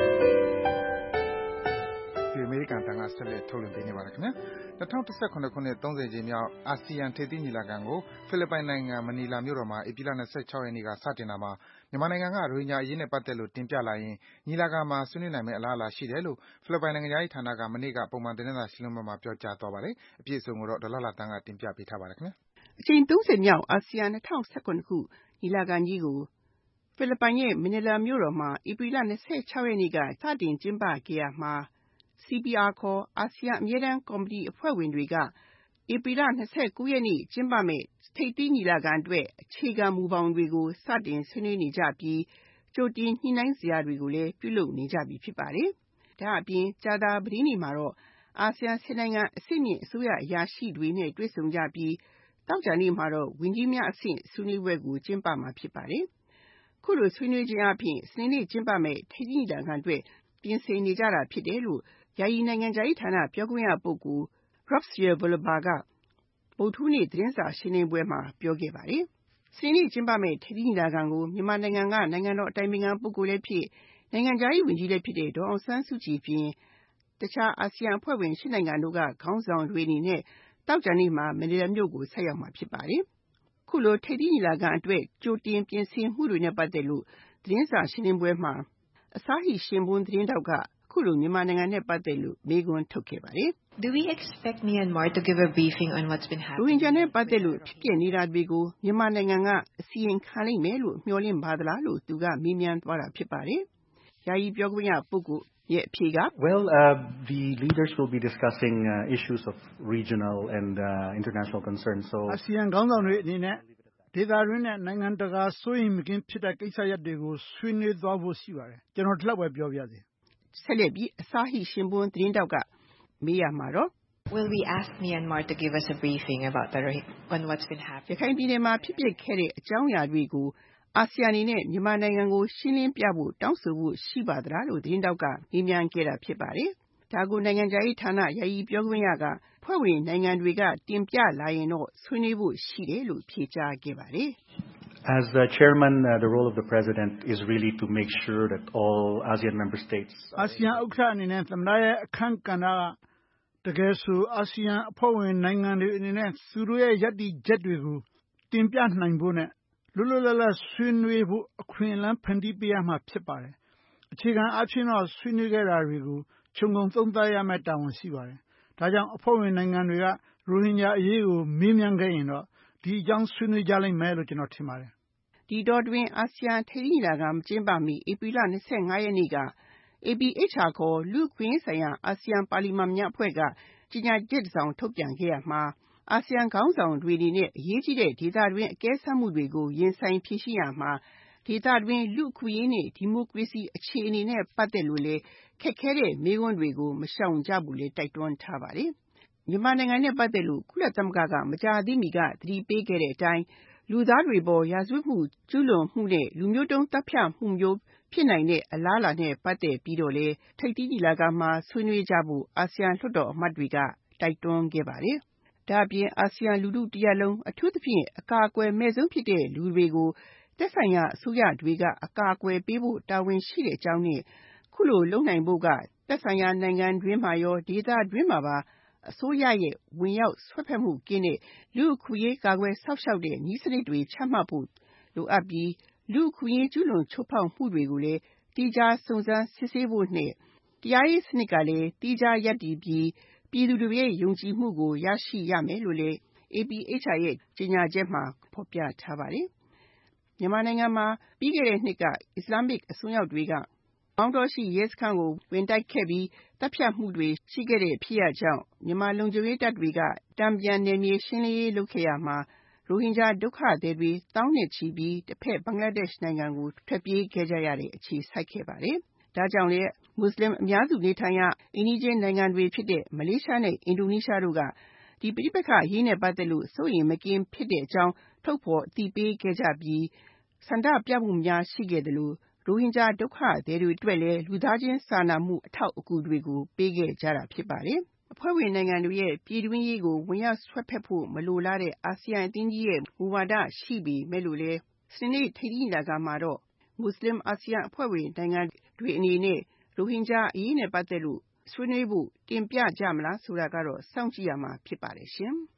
အမေရိကန်တန်ကဆက်လက်ထုတ်လွှင့်ပေးနေပါတယ်ခင်ဗျာ2017ခုနှစ်30ကြိမ်မြောက်အာဆီယံထိပ်သီးညီလာခံကိုဖိလစ်ပိုင်နိုင်ငံမနီလာမြို့တော်မှာဧပြီလ26ရက်နေ့ကစတင်တာမှာမြန်မာနိုင်ငံကရိုဟင်ဂျာအရေးနဲ့ပတ်သက်လို့တင်ပြလာရင်ညီလာခံမှာဆွေးနွေးနိုင်မယ့်အလားအလာရှိတယ်လို့ဖိလစ်ပိုင်နိုင်ငံသားရေးဌာနကမနေ့ကပုံမှန်သတင်းစာရှင်းလင်းပွဲမှာပြောကြားသွားပါတယ်အပြည့်အစုံကိုတော့ဒေါ်လာတန်းကတင်ပြပေးထားပါတယ်ခင်ဗျာအချိန်30မြောက်အာဆီယံ2019ခုညီလာခံကြီးကိုဖိလစ်ပိုင်ရဲ့မနီလာမြို့တော်မှာဧပြီလ26ရက်နေ့ကစတင်ကျင်းပခဲ့ရမှာCPR ခေါ်အာဆီယံအမြဲတမ်းကော်မတီအဖွဲ့ဝင်တွေကဧပြီလ29ရက်နေ့ကျင်းပမယ့်ထိပ်သီးညီလာခံအတွက်အခြေခံမူဘောင်တွေကိုစတင်ဆွေးနွေးနေကြပြီးကြိုတင်ညှိနှိုင်းစရာတွေကိုလည်းပြုလုပ်နေကြပြီဖြစ်ပါတယ်။ဒါအပြင်ကြာသပတေးနေ့မှာတော့အာဆီယံ10နိုင်ငံအဆင့်မြင့်အစိုးရအရာရှိတွေနဲ့တွေ့ဆုံကြပြီးသောကြာနေ့မှာတော့ဝန်ကြီးများအဆင့်ဆွေးနွေးပွဲကိုကျင်းပမှာဖြစ်ပါတယ်။ခုလိုဆွေးနွေးခြင်းအပြင်စနေနေ့ကျင်းပမယ့်ထိပ်သီးညီလာခံအတွက်ပြင်ဆင်နေကြတာဖြစ်တယ်လို့ယာယီနိုင်ငံခြားရေးဌာနပြောခွင့်ရပုဂ္ဂိုလ် Robespierre Boullaba ကဗုဒ္ဓဟူးနေ့သတင်းစာရှင်းလင်းပွဲမှာပြောခဲ့ပါတယ်။စနေနေ့ကျင်းပမယ့်ထိပ်သီးညီလာခံကိုမြန်မာနိုင်ငံကနိုင်ငံတော်အတိုင်ပင်ခံပုဂ္ဂိုလ်လည်းဖြစ်နိုင်ငံခြားရေးဝန်ကြီးလည်းဖြစ်တဲ့ဒေါ်အောင်ဆန်းစုကြည်ပြင်တခြားအာဆီယံအဖွဲ့ဝင်၈နိုင်ငံတို့ကခေါင်းဆောင်တွေအနေနဲ့သောကြာနေ့မှာမနီလာမြို့ကိုဆက်ရောက်မှာဖြစ်ပါတယ်။ခုလိုထိပ်သီးညီလာခံအတွက်ကြိုတင်ပြင်ဆင်မှုတွေနဲ့ပတ်သက်လို့သတင်းစာရှင်းလင်းပွဲမှာအစာဟိရှင်ဘွန်းသတင်းတောက်ကခုလိုမြန်မာနိုင်ငံနဲ့ပတ်သက်လို့မေးခွန်းထုတ်ခဲ့ပါတယ်။ Do we expect Myanmar to give a briefing on what's been happening? ရိုဟင်ဂျာနဲ့ပတ်သက်လို့ဖြစ်ပျက်နေတာတွေကိုမြန်မာနိုင်ငံကအစီရင်ခံလိမ့်မယ်လို့မျှော်လင့်ပါသလားလို့သူကမေးမြန်းသွားတာဖြစ်ပါတယ်။ယာယီပြောခွင့်ရပုဂ္ဂိုလ်ရဲ့အဖြေက Well, the leaders will be discussing issues of regional and international concerns. So အာဆီယံခေါင်းဆောင်တွေအနေနဲ့ဒေသတွင်းနဲ့နိုင်ငံတကာစိုးရိမ်မကင်းဖြစ်တဲ့ကိစ္စရပ်တွေကိုဆွေးနွေးသွားဖို့ရှိပါတယ်။ကျွန်တော်ဒီလောက်ပဲပြောပြစေ။ဆက်လက်ပြီးအစာဟိရှင်ဘွန်းသတင်းတောက်ကမေးရမှာတော့ Will we ask Myanmar to give us a briefing about on what's been happening? ရခိုင်ပြည်နယ်မှာဖြစ်ပျက်ခဲ့တဲ့အကြောင်းအရာတွေကိုအာဆီယံအနေနဲ့မြန်မာနိုင်ငံကိုရှင်းလင်းပြဖို့တောင်းဆိုဖို့ရှိပါသလားလို့သတင်းတောက်ကမေးမြန်းခဲ့တာဖြစ်ပါတယ်။ဒါကိုနိုင်ငံခြားရေးဌာနယာယီပြောခွင့်ရကဖွဲ့ဝင်နိုင်ငံတွေကတင်ပြလာရင်တော့ဆွေးနွေးဖို့ရှိတယ်လို့ဖြေကြားခဲ့ပါတယ်။ As the chairman, the role of the president is really to make sure that all ASEAN member states အာဆီယံဥက္ကဋ္ဌအနေနဲ့သမ္မတရဲ့အခန်းကဏ္ဍကတကယ်ဆိုအာဆီယံအဖွဲ့ဝင်နိုင်ငံတွေအနေနဲ့သူတို့ရဲ့ယက်တီချက်တွေကိုတင်ပြနိုင်ဖို့နဲ့လွတ်လွတ်လပ်လပ်ဆွေးနွေးဖို့အခွင့်အလမ်းဖန်တီးပေးရမှာဖြစ်ပါတယ်။အခြေခံအားဖြင့်တော့ဆွေးနွေးခဲ့တာတွေကိုခြုံငုံသုံးသပ်ရမယ့်တာဝန်ရှိပါတယ်။ဒါကြောင့်အဖွဲ့ဝင်နိုင်ငံတွေကရိုဟင်ဂျာအရေးကိုမေးမြန်းခဲ့ရင်တော့ဒီအကြောင်းဆွေးနွေးကြလိမ့်မယ်လို့ကျွန်တော်ထင်ပါတယ်။ဒီတော့တွင်အာဆီယံထိပ်သီးညီလာခံကျင်းပမီဧပြီလ25ရက်နေ့က APHR ခေါ်လူ့အခွင့်အရေးဆိုင်ရာအာဆီယံပါလီမန်များအဖွဲ့ကကြေညာချက်တစ်စောင်ထုတ်ပြန်ခဲ့ရမှာအာဆီယံခေါင်းဆောင်တွေအနေနဲ့အရေးကြီးတဲ့ဒေသတွင်းအကဲစမ်းမှုတွေကိုရင်ဆိုင်ဖြေရှင်းရမှာဒေသတွင်းလူ့အခွင့်အရေးနဲ့ဒီမိုကရေစီအခြေအနေနဲ့ပတ်သက်လို့လည်းခက်ခဲတဲ့မေးခွန်းတွေကိုမရှောင်ကြဘူးလေတိုက်တွန်းထားပါတယ်။မြန်မာနိုင်ငံနဲ့ပတ်သက်လို့ကုလသမဂ္ဂကမကြာသေးမီကသတိပေးခဲ့တဲ့အတိုင်းလူသားတွေပေါ်ရာဇဝတ်မှုကျူးလွန်မှုနဲ့လူမျိုးတုံးတပ်ဖြတ်မှုမျိုးဖြစ်နိုင်တဲ့အလားအလာနဲ့ပတ်သက်ပြီးတော့လေထိပ်သီးညီလာခံမှာဆွေးနွေးကြဖို့အာဆီယံလွှတ်တော်အမတ်တွေကတိုက်တွန်းခဲ့ပါတယ်။ဒါ့အပြင်အာဆီယံလူထုတရပ်လုံးအထူးသဖြင့်အကာအကွယ်မဲ့ဆုံးဖြစ်တဲ့လူတွေကိုသက်ဆိုင်ရာအစိုးရတွေကအကာအကွယ်ပေးဖို့တာဝန်ရှိတဲ့အကြောင်းနဲ့ခုလိုလုပ်နိုင်ဖို့ကသက်ဆိုင်ရာနိုင်ငံတွင်းမှာရောဒေသတွင်းမှာပါအစိုးရရဲ့ဝင်ရောက်ဆွတ်ဖက်မှုကင်းတဲ့လူ့အခွင့်အရေးကာကွယ်စောင့်ရှောက်တဲ့နည်းစနစ်တွေချမှတ်ဖို့လိုအပ်ပြီးလူ့အခွင့်အရေးကျူးလွန်ချိုးဖောက်မှုတွေကိုလည်းတိကျစုံစမ်းစစ်ဆေးဖို့နဲ့တရားရေးစနစ်ကလည်းသီးခြားရပ်တည်ပြီးပြည်သူတွေရဲ့ယုံကြည်မှုကိုရရှိရမယ်လို့လည်း APHR ရဲ့ကြေညာချက်မှာဖော်ပြထားပါတယ်။မြန်မာနိုင်ငံမှာပြီးခဲ့တဲ့နှစ်ကအစ္စလာမစ်အစွန်းရောက်တွေကမောင်းတောရှိရဲစခန်းကိုဝင်တိုက်ခဲ့ပြီးတပ်ဖြတ်မှုတွေရှိခဲ့တဲ့ဖြစ်ရပ်ကြောင့်မြန်မာလုံခြုံရေးတပ်တွေကတန်ပြန်နယ်မြေရှင်းလင်းရေးလုပ်ခဲ့ရမှာရိုဟင်ဂျာဒုက္ခသည်တွေသောင်းနဲ့ချီပြီးတစ်ဖက်ဘင်္ဂလားဒေ့ရှ်နိုင်ငံကိုထွက်ပြေးခဲ့ကြရတဲ့အခြေစိုက်ခဲ့ပါတယ်။ဒါကြောင့်လည်းမွတ်စလင်အများစုနေထိုင်ရာအိမ်နီးချင်းနိုင်ငံတွေဖြစ်တဲ့မလေးရှားနဲ့အင်ဒိုနီးရှားတို့ကဒီပဋိပက္ခအရေးနဲ့ပတ်သက်လို့စိုးရိမ်မကင်းဖြစ်တဲ့အကြောင်းထုတ်ဖော်အသိပေးခဲ့ကြပြီးဆန္ဒပြမှုများရှိခဲ့တယ်လို့ရိုဟင်ဂျာဒုက္ခသည်တွေအတွက်လည်းလူသားချင်းစာနာမှုအထောက်အကူတွေကိုပေးခဲ့ကြတာဖြစ်ပါတယ်။အဖွဲ့ဝင်နိုင်ငံတွေရဲ့ပြည်တွင်းရေးကိုဝင်ရောက်ဆွတ်ဖက်ဖို့မလိုလားတဲ့အာဆီယံအသင်းကြီးရဲ့မူဝါဒရှိပေမဲ့လို့လည်းစနေနေ့ထိပ်သီးညီလာခံမှာတော့မွတ်စလင်အာဆီယံအဖွဲ့ဝင်နိုင်ငံတွေအနေနဲ့ရိုဟင်ဂျာအရေးနဲ့ပတ်သက်လို့ဆွေးနွေးဖို့တင်ပြကြမလားဆိုတာကတော့စောင့်ကြည့်ရမှာဖြစ်ပါတယ်ရှင်။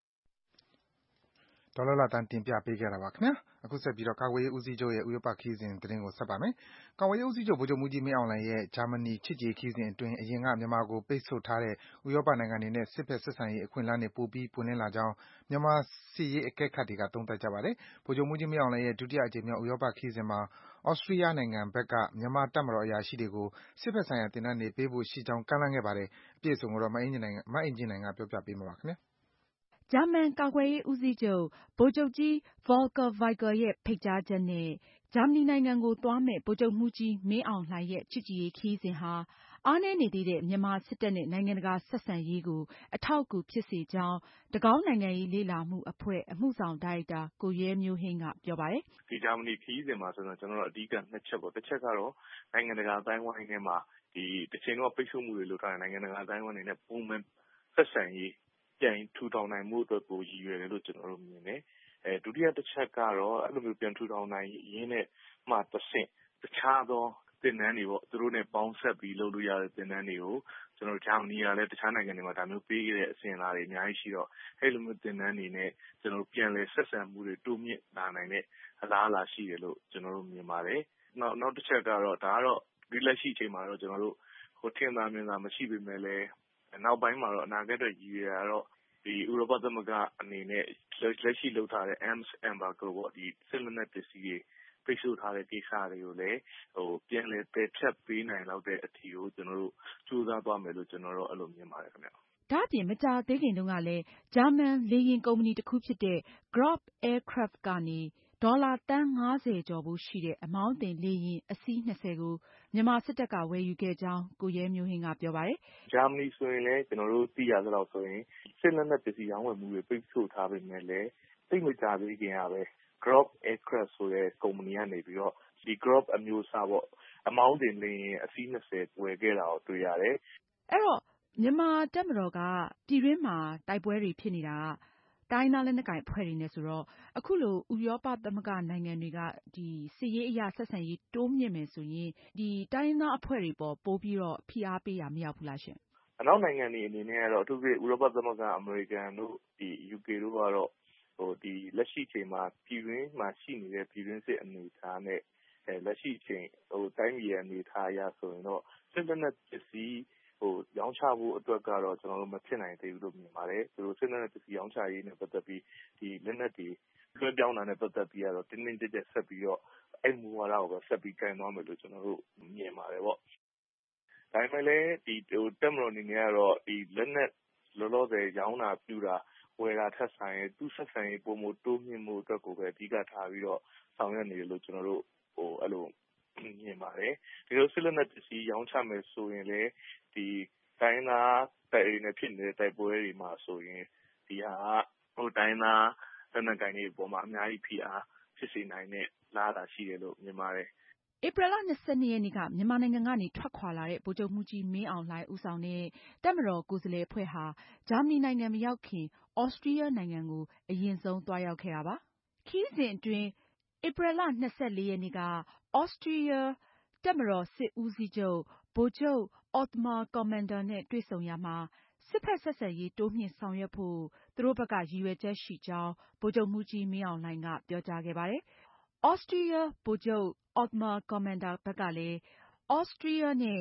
ဒေါ်လာလာတန်းတင်ပြပေးခဲ့တာပါခင်ဗျာ။အခုဆက်ပြီးတော့ကာကွယ်ရေးဦးစီးချုပ်ရဲ့ဥရောပခရီးစဉ်သတင်းကိုဆက်ပါမယ်။ကာကွယ်ရေးဦးစီးချုပ်ဗိုလ်ချုပ်မှူးကြီးမင်းအောင်လှိုင်ရဲ့ဂျာမနီချစ်ကြည်ရေးခရီးစဉ်အတွင်းအရင်ကမြန်မာကိုပိတ်ဆို့ထားတဲ့ဥရောပနိုင်ငံတွေနဲ့စစ်ဘက်ဆက်ဆံရေးအခွင့်အလမ်းတွေပိုပြီးပွင့်လင်းလာကြောင်းမြန်မာစစ်ရေးအကဲခတ်တွေကသုံးသပ်ကြပါတယ်။ဗိုလ်ချုပ်မှူးကြီးမင်းအောင်လှိုင်ရဲ့ဒုတိယအကြိမ်မြောက်ဥရောပခရီးစဉ်မှာသြစတြီးယားနိုင်ငံဘက်ကမြန်မာတပ်မတော်အရာရှိတွေကိုစစ်ဘက်ဆိုင်ရာသင်တန်းတွေပေးဖို့ရှိကြောင်းကမ်းလှမ်းခဲ့ပါတယ်။အပြည့်အစုံကိုတော့မအင်ကြင်းနိုင်ကပြောပြပေးမှာပါခင်ဗျာ။ဂျာမန်ကာကွယ်ရေးဦးစီးချုပ်ဗိုလ်ချုပ်ကြီး Volker Wickel ရဲ့ဖိတ်ကြားချက်နဲ့ဂျာမနီနိုင်ငံကိုသွားမယ့်ဗိုလ်ချုပ်မှူးကြီးမင်းအောင်လှိုင်ရဲ့ချစ်ကြည်ရေးခရီးစဉ်ဟာအားနည်းနေသေးတဲ့မြန်မာစစ်တပ်နဲ့နိုင်ငံတကာဆက်ဆံရေးကိုအထောက်အကူဖြစ်စေကြောင်းတကောင်းနိုင်ငံရေးလေ့လာမှုအဖွဲ့အမှုဆောင်ဒါရိုက်တာကိုရဲမျိုးဟိန်းကပြောပါတယ်။ဒီဂျာမနီခရီးစဉ်မှာဆိုတော့ကျွန်တော်တို့အဓိကနှစ်ချက်ပေါ့တစ်ချက်ကတော့နိုင်ငံတကာအတိုင်းအဝိုင်းထဲမှာဒီတစ်ချိန်တော့ပိတ်ဆို့မှုတွေလုပ်ထားတဲ့နိုင်ငံတကာအတိုင်းအဝိုင်းတွေနဲ့ပုံမှန်ဆက်ဆံရေးပြန်ထူထောင်နိုင်မှုအတွက်ကိုရည်ရွယ်တယ်လို့ကျွန်တော်တို့မြင်တယ်။ဒုတိယတစ်ချက်ကတော့အဲ့လိုမျိုးပြန်ထူထောင်နိုင်ရင်းနဲ့မှတစ်ဆင့်တခြားသောသင်တန်းတွေပေါ့သူတို့နဲ့ပေါင်းဆက်ပြီးလုပ်လို့ရတဲ့သင်တန်းတွေကိုကျွန်တော်ဂျာမနီကလည်းတခြားနိုင်ငံတွေမှာဒါမျိုးပေးခဲ့တဲ့အစဉ်အလာတွေအများကြီးရှိတော့အဲ့လိုမျိုးသင်တန်းတွေနဲ့ကျွန်တော်ပြန်လည်ဆက်ဆံမှုတွေတိုးမြင့်လာနိုင်တဲ့အလားအလာရှိတယ်လို့ကျွန်တော်တို့မြင်ပါတယ်။နောက်တစ်ချက်ကတော့ဒါကတော့ဒီလက်ရှိအချိန်မှာတော့ကျွန်တော်တို့ထင်သာမြင်သာမရှိပေမဲ့လည်းနောက်ပိုင်းမှာတော့အနာဂတ်အတွက်ရည်ရွယ်ရတော့ဒီဥရောပသမဂ္ဂအနေနဲ့လက်ရှိလုပ်ထားတဲ့ ARMS embargo ပေါ့ဒီစစ်လက်နက်ပစ္စည်းတွေပိတ်ဆို့ထားတဲ့ကိစ္စတွေကိုလည်းပြန်လည်ပယ်ဖျက်ပေးနိုင်လောက်တဲ့အထီကိုကျွန်တော်တို့စူးစမ်းသွားမယ်လို့ကျွန်တော်တို့အဲ့လိုမြင်ပါတယ်ခင်ဗျာ။ဒါ့အပြင်မကြာသေးခင်တုန်းကလည်းဂျာမန်လေယာဉ်ကုမ္ပဏီတစ်ခုဖြစ်တဲ့ Grob Aircraft ကနေဒေါ်လာသန်း50ကျော်ဖိုးရှိတဲ့အမောင်းတင်လေယာဉ်အစီး20ကိုမြန်မာစစ်တပ်ကဝယ်ယူခဲ့ကြောင်းကိုရဲမျိုးဟိန်းကပြောပါတယ်။ဂျာမနီဆိုရင်လည်းကျွန်တော်တို့သိရသလောက်ဆိုရင်စစ်လက်နက်ပစ္စည်းရောင်းဝယ်မှုတွေပိတ်ဆို့ထားပေမဲ့လည်းသိမကြသေးခင်ကပဲ Grob Aircraft ဆိုတဲ့ကုမ္ပဏီကနေပြီးတော့ဒီ Grob အမျိုးအစားပေါ့အမောင်းတင်လေယာဉ်အစီး20ဝယ်ခဲ့တာကိုတွေ့ရတယ်။အဲ့တော့မြန်မာတပ်မတော်ကပြည်တွင်းမှာတိုက်ပွဲတွေဖြစ်နေတာကတိုင်းသားလက်နက်ကိုင်အဖွဲ့တွေနဲ့ဆိုတော့အခုလိုဥရောပသမဂ္ဂနိုင်ငံတွေကဒီစစ်ရေးအရာဆက်ဆံရေးတိုးမြင့်မယ်ဆိုရင်ဒီတိုင်းသားအဖွဲ့တွေပေါ်ပို့ပြီးတော့ဖိအားပေးရမရောက်ဘူးလားရှင်။အနောက်နိုင်ငံတွေအနေနဲ့ကတော့အထူးသဖြင့်ဥရောပသမဂ္ဂအမေရိကန်တို့ဒီ UK တို့ကတော့ဒီလက်ရှိချိန်မှာပြည်တွင်းမှာရှိနေတဲ့ပြည်တွင်းစစ်အနေအထားနဲ့လက်ရှိချိန်တိုင်းပြည်ရဲ့အနေအထားအရဆိုရင်တော့စစ်လက်နက်ပစ္စည်းရောင်းချဖို့အတွက်ကတော့ကျွန်တော်တို့မဖြစ်နိုင်သေးဘူးလို့မြင်ပါတယ်။သူတို့စစ်လက်နက်ပစ္စည်းရောင်းချရေးနဲ့ပတ်သက်ပြီးဒီလက်နက်တွေလွှဲပြောင်းတာနဲ့ပတ်သက်ပြီးတော့တင်းတင်းကြပ်ကြပ်ဆက်ပြီးတော့အဲ့မူဝါဒကိုဆက်ပြီးကင်သွားမယ်လို့ကျွန်တော်တို့မြင်ပါတယ်ပေါ့။ဒါပေမဲ့လည်းဒီတက်မတော်အနေနဲ့ကတော့ဒီလက်နက်လောလောဆယ်ရောင်းတာပြူတာဝယ်တာထက်ဆိုင်သူဆက်ဆံရေးပုံမတိုးမြင့်မှုအတွက်ကိုပဲအဓိကထားပြီးတော့ဆောင်ရွက်နေတယ်လို့ကျွန်တော်တို့အဲ့လိုမြင်ပါတယ်။ဒီလိုစစ်လက်နက်ပစ္စည်းရောင်းချမယ်ဆိုရင်လည်းဒီတိုင်းသားတိုက်တွေနဲ့ဖြစ်နေတဲ့တိုက်ပွဲတွေမှာဆိုရင်ဒီဟာတိုင်းသားလက်နက်ကိုင်တွေအပေါ်မှာအများကြီးဖိအားဖြစ်စေနိုင်တဲ့လားတာရှိတယ်လို့မြင်ပါတယ်။ဧပြီလ 22 ရက်နေ့ကမြန်မာနိုင်ငံကနေထွက်ခွာလာတဲ့ဗိုလ်ချုပ်မှူးကြီးမင်းအောင်လှိုင်ဦးဆောင်တဲ့တပ်မတော်ကိုယ်စားလှယ်အဖွဲ့ဟာဂျာမနီနိုင်ငံမရောက်ခင်သြစတြီးယားနိုင်ငံကိုအရင်ဆုံးသွားရောက်ခဲ့တာပါ။ခရီးစဉ်အတွင်းဧပြီလ 24 ရက်နေ့ကသြစတြီးယားတပ်မတော်စစ်ဦးစီးချုပ်ဗိုလ်ချုပ် Othmar Commandeur နဲ့တွေ့ဆုံရာမှာစစ်ဘက်ဆက်ဆံရေးတိုးမြှင့်ဆောင်ရွက်ဖို့သူတို့ဘက်ကရည်ရွယ်ချက်ရှိကြောင်းဗိုလ်ချုပ်မှူးကြီးမင်းအောင်လှိုင်ကပြောကြားခဲ့ပါတယ်။သြစတြီးယားဗိုလ်ချုပ် Othmar Commandeur ဘက်ကလည်းသြစတြီးယားနဲ့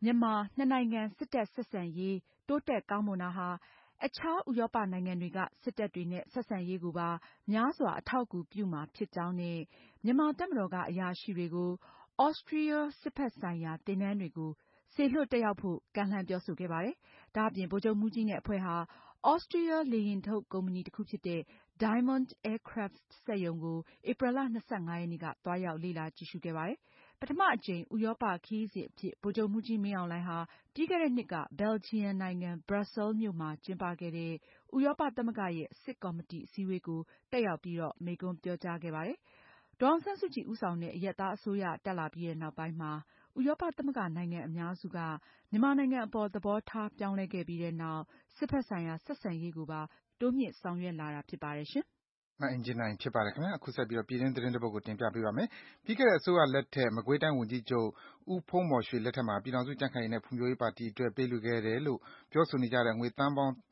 မြန်မာနှစ်နိုင်ငံစစ်တပ်ဆက်ဆံရေးတိုးတက်ကောင်းမွန်တာဟာအခြားဥရောပနိုင်ငံတွေကစစ်တပ်တွေနဲ့ဆက်ဆံရေးကိုပါများစွာအထောက်အကူပြုမှာဖြစ်ကြောင်းနဲ့မြန်မာတပ်မတော်ကအရာရှိတွေကို Austria စစ်ဘက်ဆိုင်ရာသင်တန်းတွေကိုစေလွှတ်တက်ရောက်ဖို့ကမ်းလှမ်းပြောဆိုခဲ့ပါတယ်။ဒါအပြင်ဗိုလ်ချုပ်မှူးကြီးနဲ့အဖွဲ့ဟာ Austria လေယာဉ်ထုတ်ကုမ္ပဏီတစ်ခုဖြစ်တဲ့ Diamond Aircraft စက်ရုံကိုဧပြီလ 25 ရက်နေ့ကသွားရောက်လေ့လာကြည့်ရှုခဲ့ပါတယ်။ပထမအကြိမ်ဥရောပခရီးစဉ်အဖြစ်ဗိုလ်ချုပ်မှူးကြီးမင်းအောင်လှိုင်ဟာပြီးခဲ့တဲ့နှစ်က Belgium နိုင်ငံ Brussels မြို့မှာကျင်းပခဲ့တဲ့ဥရောပသမဂ္ဂရဲ့စစ်ကော်မတီအစည်းအဝေးကိုတက်ရောက်ပြီးမိန့်ခွန်းပြောကြားခဲ့ပါတယ်။ဒေါ်အောင်ဆန်းစုကြည်ဦးဆောင်တဲ့အရပ်သားအစိုးရတက်လာပြီးတဲ့နောက်ပိုင်းမှာဥရောပသမဂ္ဂနိုင်ငံအများစုကမြန်မာနိုင်ငံအပေါ်သဘောထားပြောင်းလဲခဲ့ပြီးတဲ့နောက်စစ်ဘက်ဆိုင်ရာဆက်ဆံရေးကိုပါတိုးမြှင့်ဆောင်ရွက်လာတာဖြစ်ပါတယ်ရှင်။မအင်ကြင်းနိုင်ဖြစ်ပါတယ်ခင်ဗျာအခုဆက်ပြီးပြည်တွင်းသတင်းတစ်ပုဒ်ကိုတင်ပြပေးပါမယ်ပြီးခဲ့တဲ့အစိုးရလက်ထက်မကွေးတိုင်းဝန်ကြီးချုပ်ဦးဖုန်းမော်ရွှေလက်ထက်မှာပြည်ထောင်စုကြံ့ခိုင်ရေးနဲ့ဖွံ့ဖြိုးရေးပါတီအတွက်ပေးလှူခဲ့တယ်လို့ပြောဆိုနေကြတဲ့ငွေသန်းပေါင်း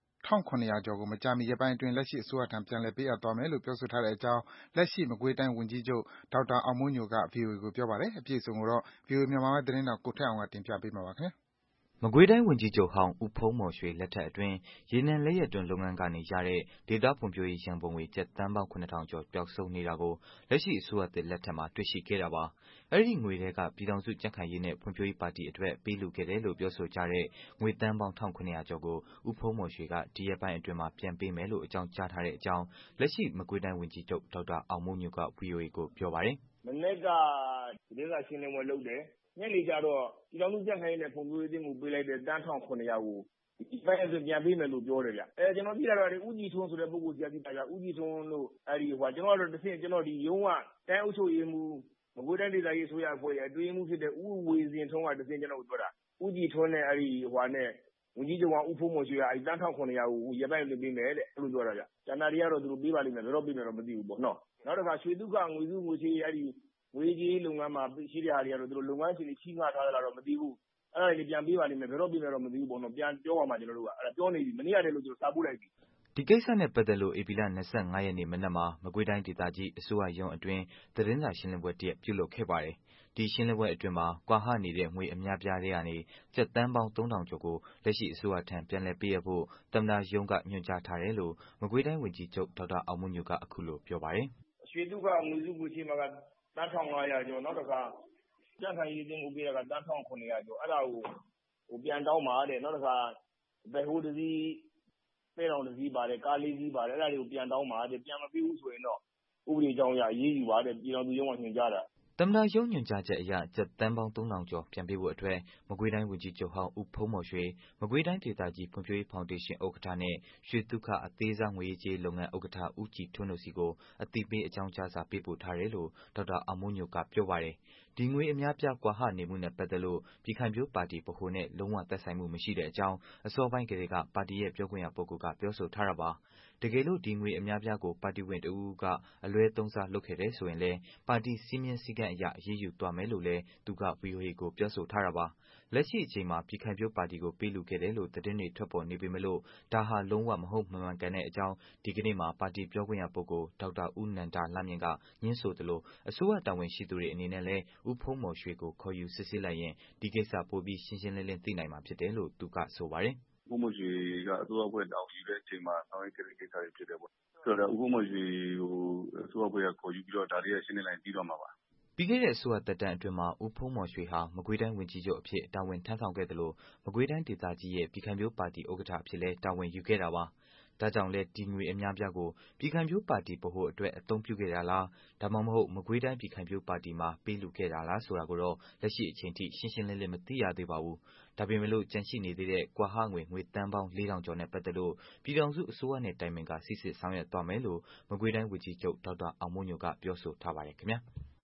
1,700 ကျော်ကိုမကြာမီရက်ပိုင်းအတွင်းလက်ရှိအစိုးရထံပြန်လည်ပေးအပ်သွားမယ်လို့ပြောဆိုထားတဲ့အကြောင်းလက်ရှိမကွေးတိုင်းဝန်ကြီးချုပ်ဒေါက်တာအောင်မိုးညိုက VOA ကိုပြောပါတယ်အပြည့်အစုံကိုတော့ VOA မြန်မာပိုင်းသတင်းထောက်ကိုထက်အောင်ကတင်ပြပေးမှာပါခင်ဗျာမကွေးတိုင်းဝန်ကြီးချုပ်ဟောင်းဦးဖုန်းမော်ရွှေလက်ထက်အတွင်းရေနံလက်ရက်တွင်းလုပ်ငန်းကနေရတဲ့ဒေသဖွံ့ဖြိုးရေးရန်ပုံငွေကျပ်သန်းပေါင်း 7,000 ကျော်ပျောက်ဆုံးနေတာကိုလက်ရှိအစိုးရသစ်လက်ထက်မှာတွေ့ရှိခဲ့တာပါအဲ့ဒီငွေတွေကပြည်ထောင်စုကြံ့ခိုင်ရေးနဲ့ဖွံ့ဖြိုးရေးပါတီအတွက်ပေးလှူခဲ့တယ်လို့ပြောဆိုကြတဲ့ငွေသန်းပေါင်း 1,700 ကျော်ကိုဦးဖုန်းမော်ရွှေကဒီရက်ပိုင်းအတွင်းမှာပြန်ပေးမယ်လို့အကြောင်းကြားထားတဲ့အကြောင်းလက်ရှိမကွေးတိုင်းဝန်ကြီးချုပ်ဒေါက်တာအောင်မိုးညိုက VOA ကိုပြောပါတယ်မနေ့ကဒေသရှင်းလင်းပွဲလုပ်တယ်ညနေကျတော့ပြည်ထောင်စုကြံ့ခိုင်ရေးနဲ့ဖွံ့ဖြိုးရေးတင်ကိုပေးလိုက်တဲ့တန်း1,700ကိုဒီပိုင်းအပြင်ပြန်ပေးမယ်လို့ပြောတယ်ဗျကျွန်တော်သိတာတော့ဦးကြည်ထွန်းဆိုတဲ့ပုဂ္ဂိုလ်ကြီးကသိတာဗျဦးကြည်ထွန်းတို့ကျွန်တော်ကတော့တစ်ဆင့်ကျွန်တော်ဒီရုံးကတိုင်းအုပ်ချုပ်ရေးမှူးမကွေးတိုင်းဒေသကြီးအစိုးရအဖွဲ့ရဲ့အတွင်းမှုဖြစ်တဲ့ဦးဝေစင်ထွန်းကတစ်ဆင့်ကျွန်တော်ပြောတာဦးကြည်ထွန်းနဲ့နဲ့ဝန်ကြီးချုပ်ကဦးဖုန်းမော်ရွှေကတန်း1,700ကိုရက်ပိုင်းအတွင်းပေးမယ်တဲ့အဲ့လိုပြောတာဗျကျန်တာတွေကတော့သူတို့ပေးပါလိမ့်မယ်ဘယ်တော့ပေးမယ်တော့မသိဘူးပေါ့နော်နောက်တစ်ခါရွှေသုခငွေစုငွေချေးငွေကြေးလုပ်ငန်းမှာရှိတဲ့ဟာတွေကတော့သူတို့လုပ်ငန်းရှင်တွေချီးငှားထားတာတော့မသိဘူးအဲ့ဒါတွေပြန်ပေးပါလိမ့်မယ်ဘယ်တော့ပေးမယ်တော့မသိဘူးပေါ့နော်ပြန်ပြောပါမှာကျွန်တော်တို့ကအဲ့ဒါပြောနေပြီမနေ့ကတည်းလို့ကျွန်တော်စာပို့လိုက်ပြီဒီကိစ္စနဲ့ပတ်သက်လို့ဧပြီလ 25 ရက်နေ့မနက်မှာမကွေးတိုင်းဒေသကြီးအစိုးရရုံးအတွင်းသတင်းစာရှင်းလင်းပွဲတစ်ရပ်ပြုလုပ်ခဲ့ပါတယ်ဒီရှင်းလင်းပွဲအတွင်းမှာကွာဟနေတဲ့ငွေအများပြားတွေကနေကျပ်သန်းပေါင်း 3,000 ကျော်ကိုလက်ရှိအစိုးရထံပြန်လည်ပေးအပ်ဖို့သမ္မတရုံးကညွှန်ကြားထားတယ်လို့မကွေးတိုင်းဝန်ကြီးချုပ်ဒေါက်တာအောင်မိုးညိုကအခုလိုပြောပါတယ်ရွှေသုခငွေစုငွေချေးမှာကတန်း1,500ကျော်နောက်တစ်ခါကြံ့ခိုင်ရေးတင်ကိုပေးတာကတန်း1,700ကျော်အဲ့ဒါကိုပြန်တောင်းပါတဲ့နောက်တစ်ခါဘယ်ဟိုတစ်စီးပဲတော်တစ်စီးပါတယ်ကားလေးစီးပါတယ်အဲ့ဒါတွေကိုပြန်တောင်းပါတဲ့ပြန်မပေးဘူးဆိုရင်တော့ဥပဒေကြောင်းအရအေးအေးယူပါတဲ့ပြည်တော်သူရုံးကညွှန်ကြားတာသမ္မတရုံးညွှန်ကြားချက်အရကျပ်သန်းပေါင်း 3,000 ကျော်ပြန်ပေးဖို့အတွက်မကွေးတိုင်းဝန်ကြီးချုပ်ဟောင်းဦးဖုန်းမော်ရွှေမကွေးတိုင်းဒေသကြီးဖွံ့ဖြိုးရေးဖောင်ဒေးရှင်းဥက္ကဋ္ဌနဲ့ရွှေသုခအသေးစားငွေရေးကြေးလုပ်ငန်းဥက္ကဋ္ဌဦးကြည်ထွန်းတို့စီကိုအသိပေးအကြောင်းကြားစာပေးပို့ထားတယ်လို့ဒေါက်တာအောင်မိုးညိုကပြောပါတယ်ဒီငွေအများပြားကွာဟနေမှုနဲ့ပတ်သက်လို့ပြည်ခိုင်ဖြိုးပါတီဗဟိုနဲ့လုံးဝသက်ဆိုင်မှုမရှိတဲ့အကြောင်းအစောပိုင်းကတည်းကပါတီရဲ့ပြောခွင့်ရပုဂ္ဂိုလ်ကပြောဆိုထားတာပါတကယ်လို့ဒီငွေအများပြားကိုပါတီဝင်တဦးဦးကအလွဲသုံးစားလုပ်ခဲ့တယ်ဆိုရင်လည်းပါတီစည်းမျဉ်းစည်းကမ်းအရအရေးယူသွားမယ်လို့လည်းသူက VOA ကိုပြောဆိုထားတာပါလက်ရှိအချိန်မှာပြည်ခိုင်ဖြိုးပါတီကိုပေးလှူခဲ့တယ်လို့သတင်းတွေထွက်ပေါ်နေပေမဲ့လို့ဒါဟာလုံးဝမဟုတ်မမှန်ကန်တဲ့အကြောင်းဒီကနေ့မှာပါတီပြောခွင့်ရပုဂ္ဂိုလ်ဒေါက်တာဦးနန္ဒလှမြင့်ကညင်းဆိုသလိုအစိုးရတာဝန်ရှိသူတွေအနေနဲ့လည်းဦးဖုန်းမော်ရွှေကိုခေါ်ယူစစ်ဆေးလိုက်ရင်ဒီကိစ္စပိုပြီးရှင်းရှင်းလင်းလင်းသိနိုင်မှာဖြစ်တယ်လို့သူကဆိုပါတယ်ဦးဖုန်းမော်ရွှေကအစိုးရအဖွဲ့တောင်းယူတဲ့အချိန်မှာဆောင်ရွက်ခဲ့တဲ့ကိစ္စတွေဖြစ်တယ်ပေါ့ဆိုတော့ဦးဖုန်းမော်ရွှေကိုအစိုးရအဖွဲ့ကခေါ်ယူပြီးတော့ဒါလေးရှင်းနေလိုက်ပြီးတော့မှာပါပြီးခဲ့တဲ့အစိုးရသက်တမ်းအတွင်းမှာဦးဖုန်းမော်ရွှေဟာမကွေးတိုင်းဝန်ကြီးချုပ်အဖြစ်တာဝန်ထမ်းဆောင်ခဲ့သလိုမကွေးတိုင်းဒေသကြီးရဲ့ပြည်ခိုင်ဖြိုးပါတီဥက္ကဋ္ဌအဖြစ်လည်းတာဝန်ယူခဲ့တာပါဒါကြောင့်လဲဒီငွေအများပြားကိုပြည်ခိုင်ဖြိုးပါတီဗဟိုအတွက်အသုံးပြုခဲ့တာလားဒါမှမဟုတ်မကွေးတိုင်းပြည်ခိုင်ဖြိုးပါတီမှာပေးလှူခဲ့တာလားဆိုတာကိုတော့လက်ရှိအချိန်ထိရှင်းရှင်းလင်းလင်းမသိရသေးပါဘူးဒါပေမဲ့လို့ကြန့်ရှိနေသေးတဲ့ကွာဟငွေသန်းပေါင်း 4,000 ကျော်နဲ့ပတ်သက်လို့ပြည်ထောင်စုအစိုးရနဲ့တိုင်ပင်ကစစ်စစ်ဆောင်ရွက်သွားမယ်လို့မကွေးတိုင်းဝန်ကြီးချုပ်ဒေါက်တာအောင်မိုးညိုကပြောဆိုထားပါတယ်ခင်ဗျာ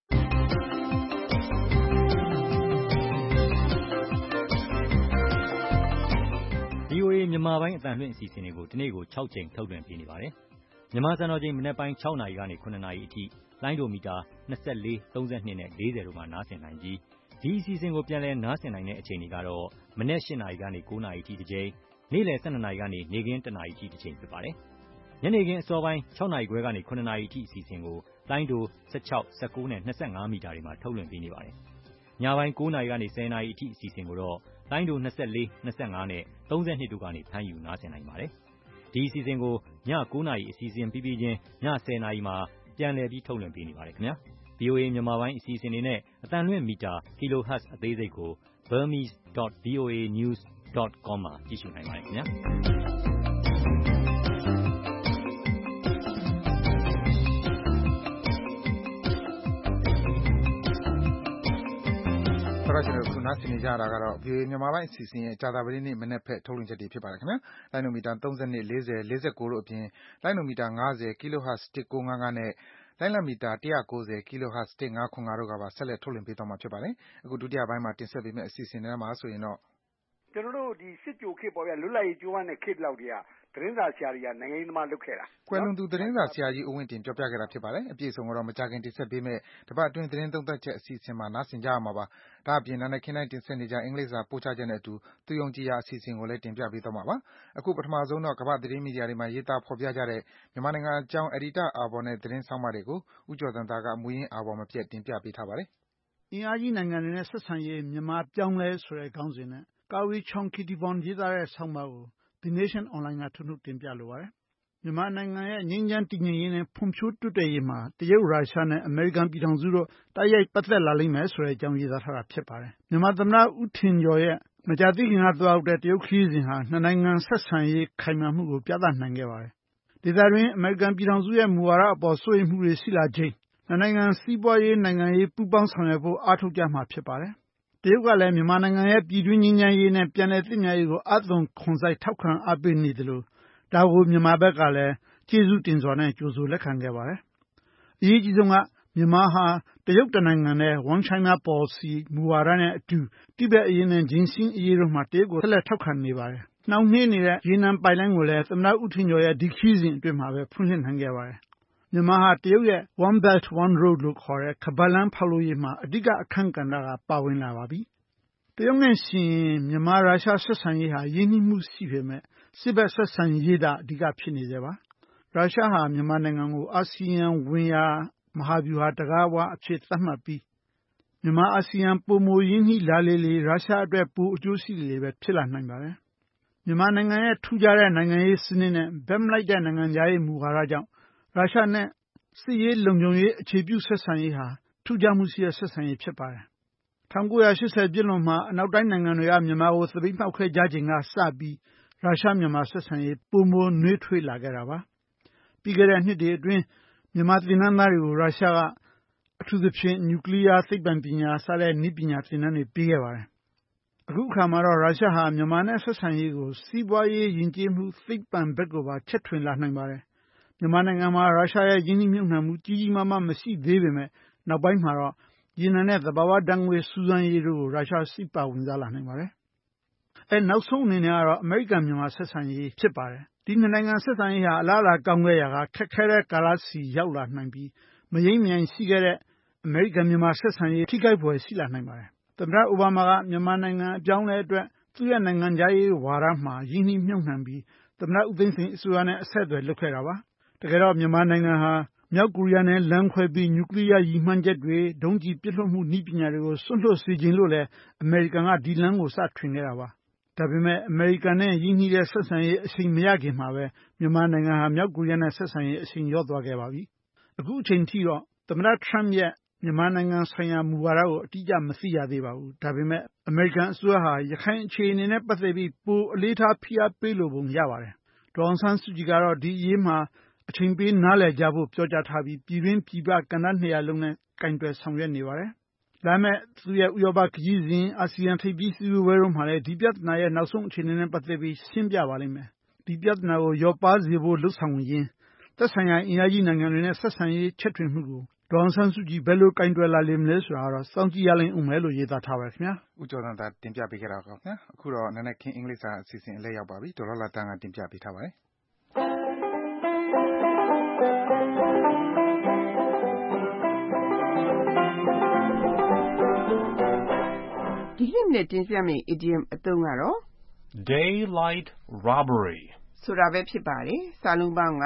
VOA မြန်မာပိုင်းအသံလွှင့်အစီအစဉ်တွေကိုဒီနေ့ကို6ချိန်ထုတ်လွှင့်ပေးနေပါတယ်။မြန်မာစံတော်ချိန်မနက်ပိုင်း6နာရီကနေ9နာရီအထိလိုင်းဒိုမီတာ24 32နဲ့40တို့မှာနားဆင်နိုင်ပြီးဒီအစီအစဉ်ကိုပြန်လည်နားဆင်နိုင်တဲ့အချိန်တွေကတော့မနက်8နာရီကနေ9နာရီအထိတစ်ချိန်နေ့လယ်12နာရီကနေနေ့ခင်း1နာရီအထိတစ်ချိန်ဖြစ်ပါတယ်။ညနေခင်းအစောပိုင်း6နာရီခွဲကနေ9နာရီအထိအစီအစဉ်ကိုလိုင်းဒို16 19နဲ့25မီတာတွေမှာထုတ်လွှင့်ပေးနေပါတယ်။ညပိုင်း9 နာရီကနေ 10 နာရီအထိအစီအစဉ်ကိုတော့လိုင်းဒို24, 25နဲ့ 32တို့ကနေဖမ်းယူနားဆင်နိုင်ပါတယ်။ဒီအစီအစဉ်ကိုည9 နာရီအစီအစဉ်ပြီးပြီးချင်းည10 နာရီမှာပြန်လည်ပြီးထုတ်လွှင့်ပေးနေပါတယ်ခင်ဗျာ။ VOA မြန်မာပိုင်းအစီအစဉ်တွေနဲ့အသံလွှင့်မီတာ kilohertz အသေးစိတ်ကို burmese.voanews.com မှာကြည့်ရှုနိုင်ပါတယ်ခင်ဗျာ။အခုနားဆင်နေကြတာကတော့ VOA မြန်မာပိုင်းအစီအစဉ်ရဲ့ကြာသပတေးနေ့မနက်ဘက်ထုတ်လွှင့်ချက်တွေဖြစ်ပါတယ်ခင်ဗျာ။လိုင်းနိုမီတာ32, 40, 49တို့အပြင်လိုင်းနိုမီတာ50 kHz 1955နဲ့လိုင်းလံမီတာ190 kHz 1505တို့ကပါဆက်လက်ထုတ်လွှင့်ပေးသွားမှာဖြစ်ပါတယ်။အခုဒုတိယပိုင်းမှာတင်ဆက်ပေးမယ့်အစီအစဉ်ထဲမှာဆိုရင်တော့ကျွန်တော်တို့ဒီစစ်ကြိုခေတ်ပေါ့ဗျာလွတ်လပ်ရေးကြိုးပမ်းတဲ့ခေတ်လောက်တည်းကသတင်းစာဆရာတွေကနိုင်ငံရေးသမားလုပ်ခဲ့တာကွယ်လွန်သူသတင်းစာဆရာကြီးဦးဝင်းတင်ပြောပြခဲ့တာဖြစ်ပါတယ်အပြည့်အစုံကတော့မကြခင်တင်ဆက်ပေးမယ့်တပတ်အတွင်းသတင်းသုံးသပ်ချက်အစီအစဉ်မှာနားဆင်ကြရမှာပါဒါအပြင်နာနဲ့ခင်းတိုင်းတင်ဆက်နေကြအင်္ဂလိပ်စာပို့ချချက်နဲ့အတူသူယုံကြည်ရာအစီအစဉ်ကိုလည်းတင်ပြပေးသွားမှာပါအခုပထမဆုံးတော့ကမ္ဘာသတင်းမီဒီယာတွေမှာရေးသားဖော်ပြကြတဲ့မြန်မာနိုင်ငံအကြောင်းအယ်ဒီတာအာဘော်နဲ့သတင်းဆောင်မတွေကိုဦးကျော်စံသားကမူရင်းအာဘော်မပြတ်တင်ပြပေးထားပါတယ်အင်အားကြီးနိုင်ငံတွေနဲ့ဆက်ဆံရေးမြန်မာပြောင်းလဲဆိုတဲ့ခေါင်းစဉ်နဲ့ကာဝီချောင်ကီတီဘွန်ရေးသားတဲ့ဆောင်းပါးကို The Nation Online ကထုတ်နှုတ်တင်ပြလိုပါတယ်။မြန်မာနိုင်ငံရဲ့ငြိမ်းချမ်းတည်ငြိမ်ရေးနဲ့ဖွံ့ဖြိုးတိုးတက်ရေးမှာတရုတ်ရုရှားနဲ့အမေရိကန်ပြည်ထောင်စုတို့တိုက်ရိုက်ပတ်သက်လာလိမ့်မယ်ဆိုတဲ့အကြောင်းရေးသားထားတာဖြစ်ပါတယ်။မြန်မာသမ္မတဦးထင်ကျော်ရဲ့မကြာသေးခင်ကသွားရောက်တဲ့တရုတ်ခရီးစဉ်ဟာနှစ်နိုင်ငံဆက်ဆံရေးခိုင်မာမှုကိုပြသနိုင်ခဲ့ပါတယ်။ဒေသတွင်းအမေရိကန်ပြည်ထောင်စုရဲ့မူဝါဒအပေါ်စိုးရိမ်မှုတွေရှိလာချိန်နိုင်ငံစီးပွားရေးနိုင်ငံရေးပူးပေါင်းဆောင်ရွက်ဖို့အားထုတ်ကြမှာဖြစ်ပါတယ်။တရုတ်ကလည်းမြန်မာနိုင်ငံရဲ့ပြည်တွင်းငြိမ်းချမ်းရေးနဲ့ပြန်လည်သင့်မြတ်ရေးကိုအသွင်ခွန်စိုက်ထောက်ခံအားပေးနေတယ်လို့ဒါကိုမြန်မာဘက်ကလည်းကျေးဇူးတင်စွာနဲ့ကြိုဆိုလက်ခံခဲ့ပါတယ်။အရေးကြီးဆုံးကမြန်မာဟာတရုတ်တနိုင်ငံနဲ့ One China Policy မူဝါဒနဲ့အတူတိဘက်အရေးနဲ့ဂျင်းရှင်းအရေးတို့မှာတရုတ်ကိုဆက်လက်ထောက်ခံနေပါတယ်။နှောင့်နှေးနေတဲ့ရေနံပိုက်လိုင်းကိုလည်းသမ္မတဦးထင်ကျော်ရဲ့ဒီခရီးစဉ်အတွင်းမှာပဲဖွင့်လှစ်နိုင်ခဲ့ပါတယ်။မြန်မာဟာတရုတ်ရဲ့ One Belt One Road လို့ခေါ်တဲ့ခါးပတ်လမ်းဖောက်လုပ်ရေးမှာအဓိကအခန်းကဏ္ဍကပါဝင်လာပါပြီ။တရုတ်နဲ့ရှင်မြန်မာရုရှားဆက်ဆံရေးဟာရင်းနှီးမှုရှိပေမဲ့စစ်ဘက်ဆက်ဆံရေးသာအဓိကဖြစ်နေသေးပါ။ရုရှားဟာမြန်မာနိုင်ငံကိုအာဆီယံဝင်ရာမဟာဗျူဟာတကားဝအဖြစ်သတ်မှတ်ပြီးမြန်မာအာဆီယံပုံမရင်းနှီးလာလေလေရုရှားအတွက်ပိုအကျိုးရှိလေပဲဖြစ်လာနိုင်ပါတယ်။မြန်မာနိုင်ငံရဲ့ထူးခြားတဲ့နိုင်ငံရေးစနစ်နဲ့ဘက်မလိုက်တဲ့နိုင်ငံခြားရေးမူဝါဒကြောင့်ရုရှားနဲ့စစ်ရေးလုံခြုံရေးအခြေပြုဆက်ဆံရေးဟာထူးခြားမှုရှိတဲ့ဆက်ဆံရေးဖြစ်ပါတယ်။1980ပြည့်လွန်မှာအနောက်တိုင်းနိုင်ငံတွေကမြန်မာကိုသပိတ်မှောက်ခဲ့ကြချိန်ကစပြီးရုရှားမြန်မာဆက်ဆံရေးပုံမနှွေးထွေးလာခဲ့တာပါ။ပြီးခဲ့တဲ့နှစ်တွေအတွင်းမြန်မာသင်တန်းသားတွေကိုရုရှားကအထူးသဖြင့်နျူကလ িয়ার သိပ္ပံပညာစတဲ့နည်းပညာသင်တန်းတွေပေးခဲ့ပါတယ်။အခုအခါမှာတော့ရုရှားဟာမြန်မာနဲ့ဆက်ဆံရေးကိုစီးပွားရေးယဉ်ကျေးမှုသိပ္ပံဘက်ကိုပါချက်ထွင်လာနိုင်ပါတယ်။မြန်မာနိုင်ငံမှာရုရှားရဲ့ယင်းနှိမ့်မြုပ်နှံမှုကြီးကြီးမားမားမရှိသေးပေမဲ့နောက်ပိုင်းမှာတော့ရေနံနဲ့သဘာဝဓာတ်ငွေ့စူးစမ်းရေးတို့ကိုရုရှားစိတ်ပါဝင်စားလာနိုင်ပါတယ်။နောက်ဆုံးအနေနဲ့ကတော့အမေရိကန်မြန်မာဆက်ဆံရေးဖြစ်ပါတယ်။ဒီနှစ်နိုင်ငံဆက်ဆံရေးဟာအလားအလာကောင်းခဲ့ရာကခက်ခဲတဲ့ကာလစီရောက်လာနိုင်ပြီးမယိမ့်မြိုင်ရှိခဲ့တဲ့အမေရိကန်မြန်မာဆက်ဆံရေးထိခိုက်ဖွယ်ရှိလာနိုင်ပါတယ်။သမ္မတအိုဘားမားကမြန်မာနိုင်ငံအကြောင်းလဲအတွက်သူ့ရဲ့နိုင်ငံခြားရေးဝါဒမှာရင်းနှီးမြှုပ်နှံပြီးသမ္မတဦးသိန်းစိန်အစိုးရနဲ့အဆက်အသွယ်လုပ်ခဲ့တာပါ။တကယ်တော့မြန်မာနိုင်ငံဟာမြောက်ကိုရီးယားနဲ့လမ်းခွဲပြီးနျူကလ িয়ার ရည်မှန်းချက်တွေဒုံးကျည်ပစ်လွှတ်မှုနည်းပညာတွေကိုစွန့်လွှတ်စေခြင်းလို့လဲအမေရိကန်ကဒီလမ်းကိုစထွင်ခဲ့တာပါ။ဒါပေမဲ့အမေရိကန်နဲ့ရင်းနှီးတဲ့ဆက်ဆံရေးအချိန်မရခင်မှာပဲမြန်မာနိုင်ငံဟာမြောက်ကိုရီးယားနဲ့ဆက်ဆံရေးအချိန်လျော့သွားခဲ့ပါပြီ။အခုအချိန်ထိတော့သမ္မတထရမ့်ရဲ့မြန်မာနိုင်ငံဆိုင်ရာမူဝါဒကိုအတိအကျမသိရသေးပါဘူး။ဒါပေမဲ့အမေရိကန်အစိုးရဟာရခိုင်အခြေအနေနဲ့ပတ်သက်ပြီးပိုအလေးထားဖိအားပေးလိုပုံရပါတယ်။ဒေါ်အောင်ဆန်းစုကြည်ကတော့ဒီအရေးမှာအချိန်ပေးနားလည်ကြဖို့ပြောကြားထားပြီးပြည်တွင်းပြည်ပကဏ္ဍ200လုံးနဲ့ကင်တွယ်ဆောင်ရွက်နေပါတယ်။လာမယ့်သူရဲ့ဥရောပခရီးစဉ်အာဆီယံထိပ်သီးစည်းဝေးပွဲတို့မှာလည်းဒီပြဿနာရဲ့နောက်ဆုံးအခြေအနေနဲ့ပတ်သက်ပြီးရှင်းပြပါလိမ့်မယ်။ဒီပြဿနာကိုလျော့ပါးစေဖို့လှုံ့ဆော်ရင်းသက်ဆိုင်ရာအင်အားကြီးနိုင်ငံတွေနဲ့ဆက်ဆံရေးချက်ထွင်မှုကိုဒေါ်အောင်ဆန်းစုကြည်ဘယ်လိုကင်တွယ်လာလိမ့်မလဲဆိုတာကတော့စောင့်ကြည့်ရလိမ့်ဦးမယ်လို့ရေးသားထားပါတယ်ခင်ဗျာ။ဦးကျော်စံသားတင်ပြပေးခဲ့တာပါခင်ဗျာ။အခုတော့နနက်ခင်းအင်္ဂလိပ်စာအစီအစဉ်အလဲရောက်ပါပြီ။ဒေါ်လာတန်းကတင်ပြပေးထားပါတယ်ဒီနေ့တင်ပြမယ့် idiom အသုံးကတော့ daylight robbery ဆိုတာပဲဖြစ်ပါတယ်။စာလုံးပေါင်းက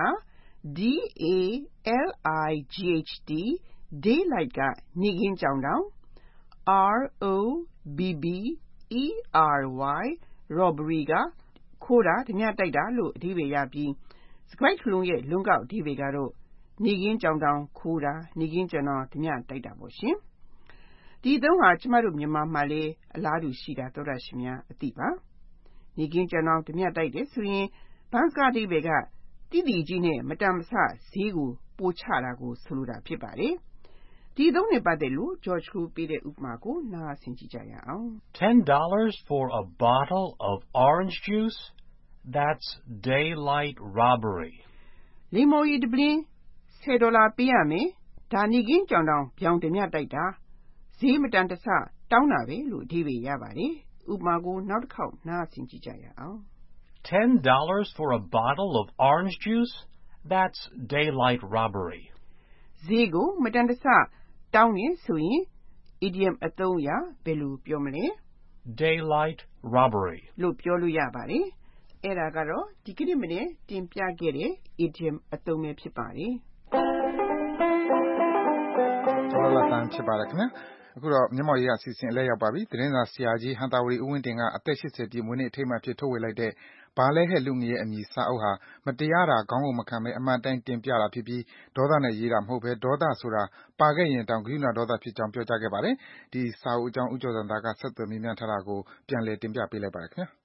DALIGHT daylight ကနေ့ခင်းကြောင်တောင် robbery robbery ကခိုးတာဓမြတိုက်တာလို့အဓိပ္ပာယ်ရပြီးစကားလုံးရဲ့လွန်ကောက်အဓိပ္ပာယ်ကတော့နေကင်းကြောင်တောင်ခိုးတာနေကင်းကြောင်တောင်ဓမြတိုက်တာပေါ့ရှင်ဒီအသုံးဟာကျမတို့မြန်မာမှာလည်းအလားတူရှိတာသောတာရှင်များအသိပါနေကင်းကြောင်တောင်ဓမြတိုက်တယ်ဆိုရင်ဘန်းစကားအဓိပ္ပာယ်ကတိတိကြီးနဲ့မတန်မဆဈေးကိုပို့ချတာကိုဆိုလိုတာဖြစ်ပါတယ်ဒီအသုံးနဲ့ပတ်သက်လို့ George ကိုပေးတဲ့ဥပမာကိုနားဆင်ကြည့်ကြရအောင် $10 for a bottle of orange juice? That's daylight robbery. လိမ္မော်ရည်တစ်ပလင်း$10ပေးရမယ်ဒါနေကင်းကြောင်တောင်ပြောင်ဓမြတိုက်တာဈေးမတန်တဆတောင်းတာပဲလို့အဓိပ္ပာယ်ရပါတယ်ဥပမာကိုနောက်တစ်ခေါက်နားဆင်ကြည့်ကြရအောင် $10 for a bottle of orange juice? That's daylight robbery. ဈေးကိုမတန်တဆတောင်းရင်ဆိုရင် idiom အသုံးအရဘယ်လိုပြောမလဲ Daylight robbery လို့ပြောလို့ရပါတယ်အဲ့ဒါကတော့ဒီကနေ့မနေ့တင်ပြခဲ့တဲ့ idiom အသုံးပဲဖြစ်ပါတယ်တော်လာတန်ဖြစ်ပါတယ်ခင်ဗျာအခုတော့မျက်မှောက်ရေးအစီအစဉ်အလဲရောက်ပါပြီသတင်းစာဆရာကြီးဟန်တာဝရီဦးဝင်းတင်ကအသက်80ပြည့်မွေးနေ့အထိမ်းအမှတ်ဖြစ်ထုတ်ဝေလိုက်တဲ့ဘာလဲဟဲ့လူငယ်ရဲ့အမည်စာအုပ်ဟာမတရားတာခေါင်းကိုမခံပဲအမှန်တိုင်းတင်ပြတာဖြစ်ပြီးဒေါသနဲ့ရေးတာမဟုတ်ပဲဒေါသဆိုတာပါခဲ့ရင်တောင်ဂရုဏာဒေါသဖြစ်ကြောင်းပြောကြားခဲ့ပါတယ်ဒီစာအုပ်အကြောင်းဦးကျော်စံသားကဆက်သွယ်မေးမြန်းထားတာကိုပြန်လည်တင်ပြပေးလိုက်ပါတယ်ခင်ဗျာ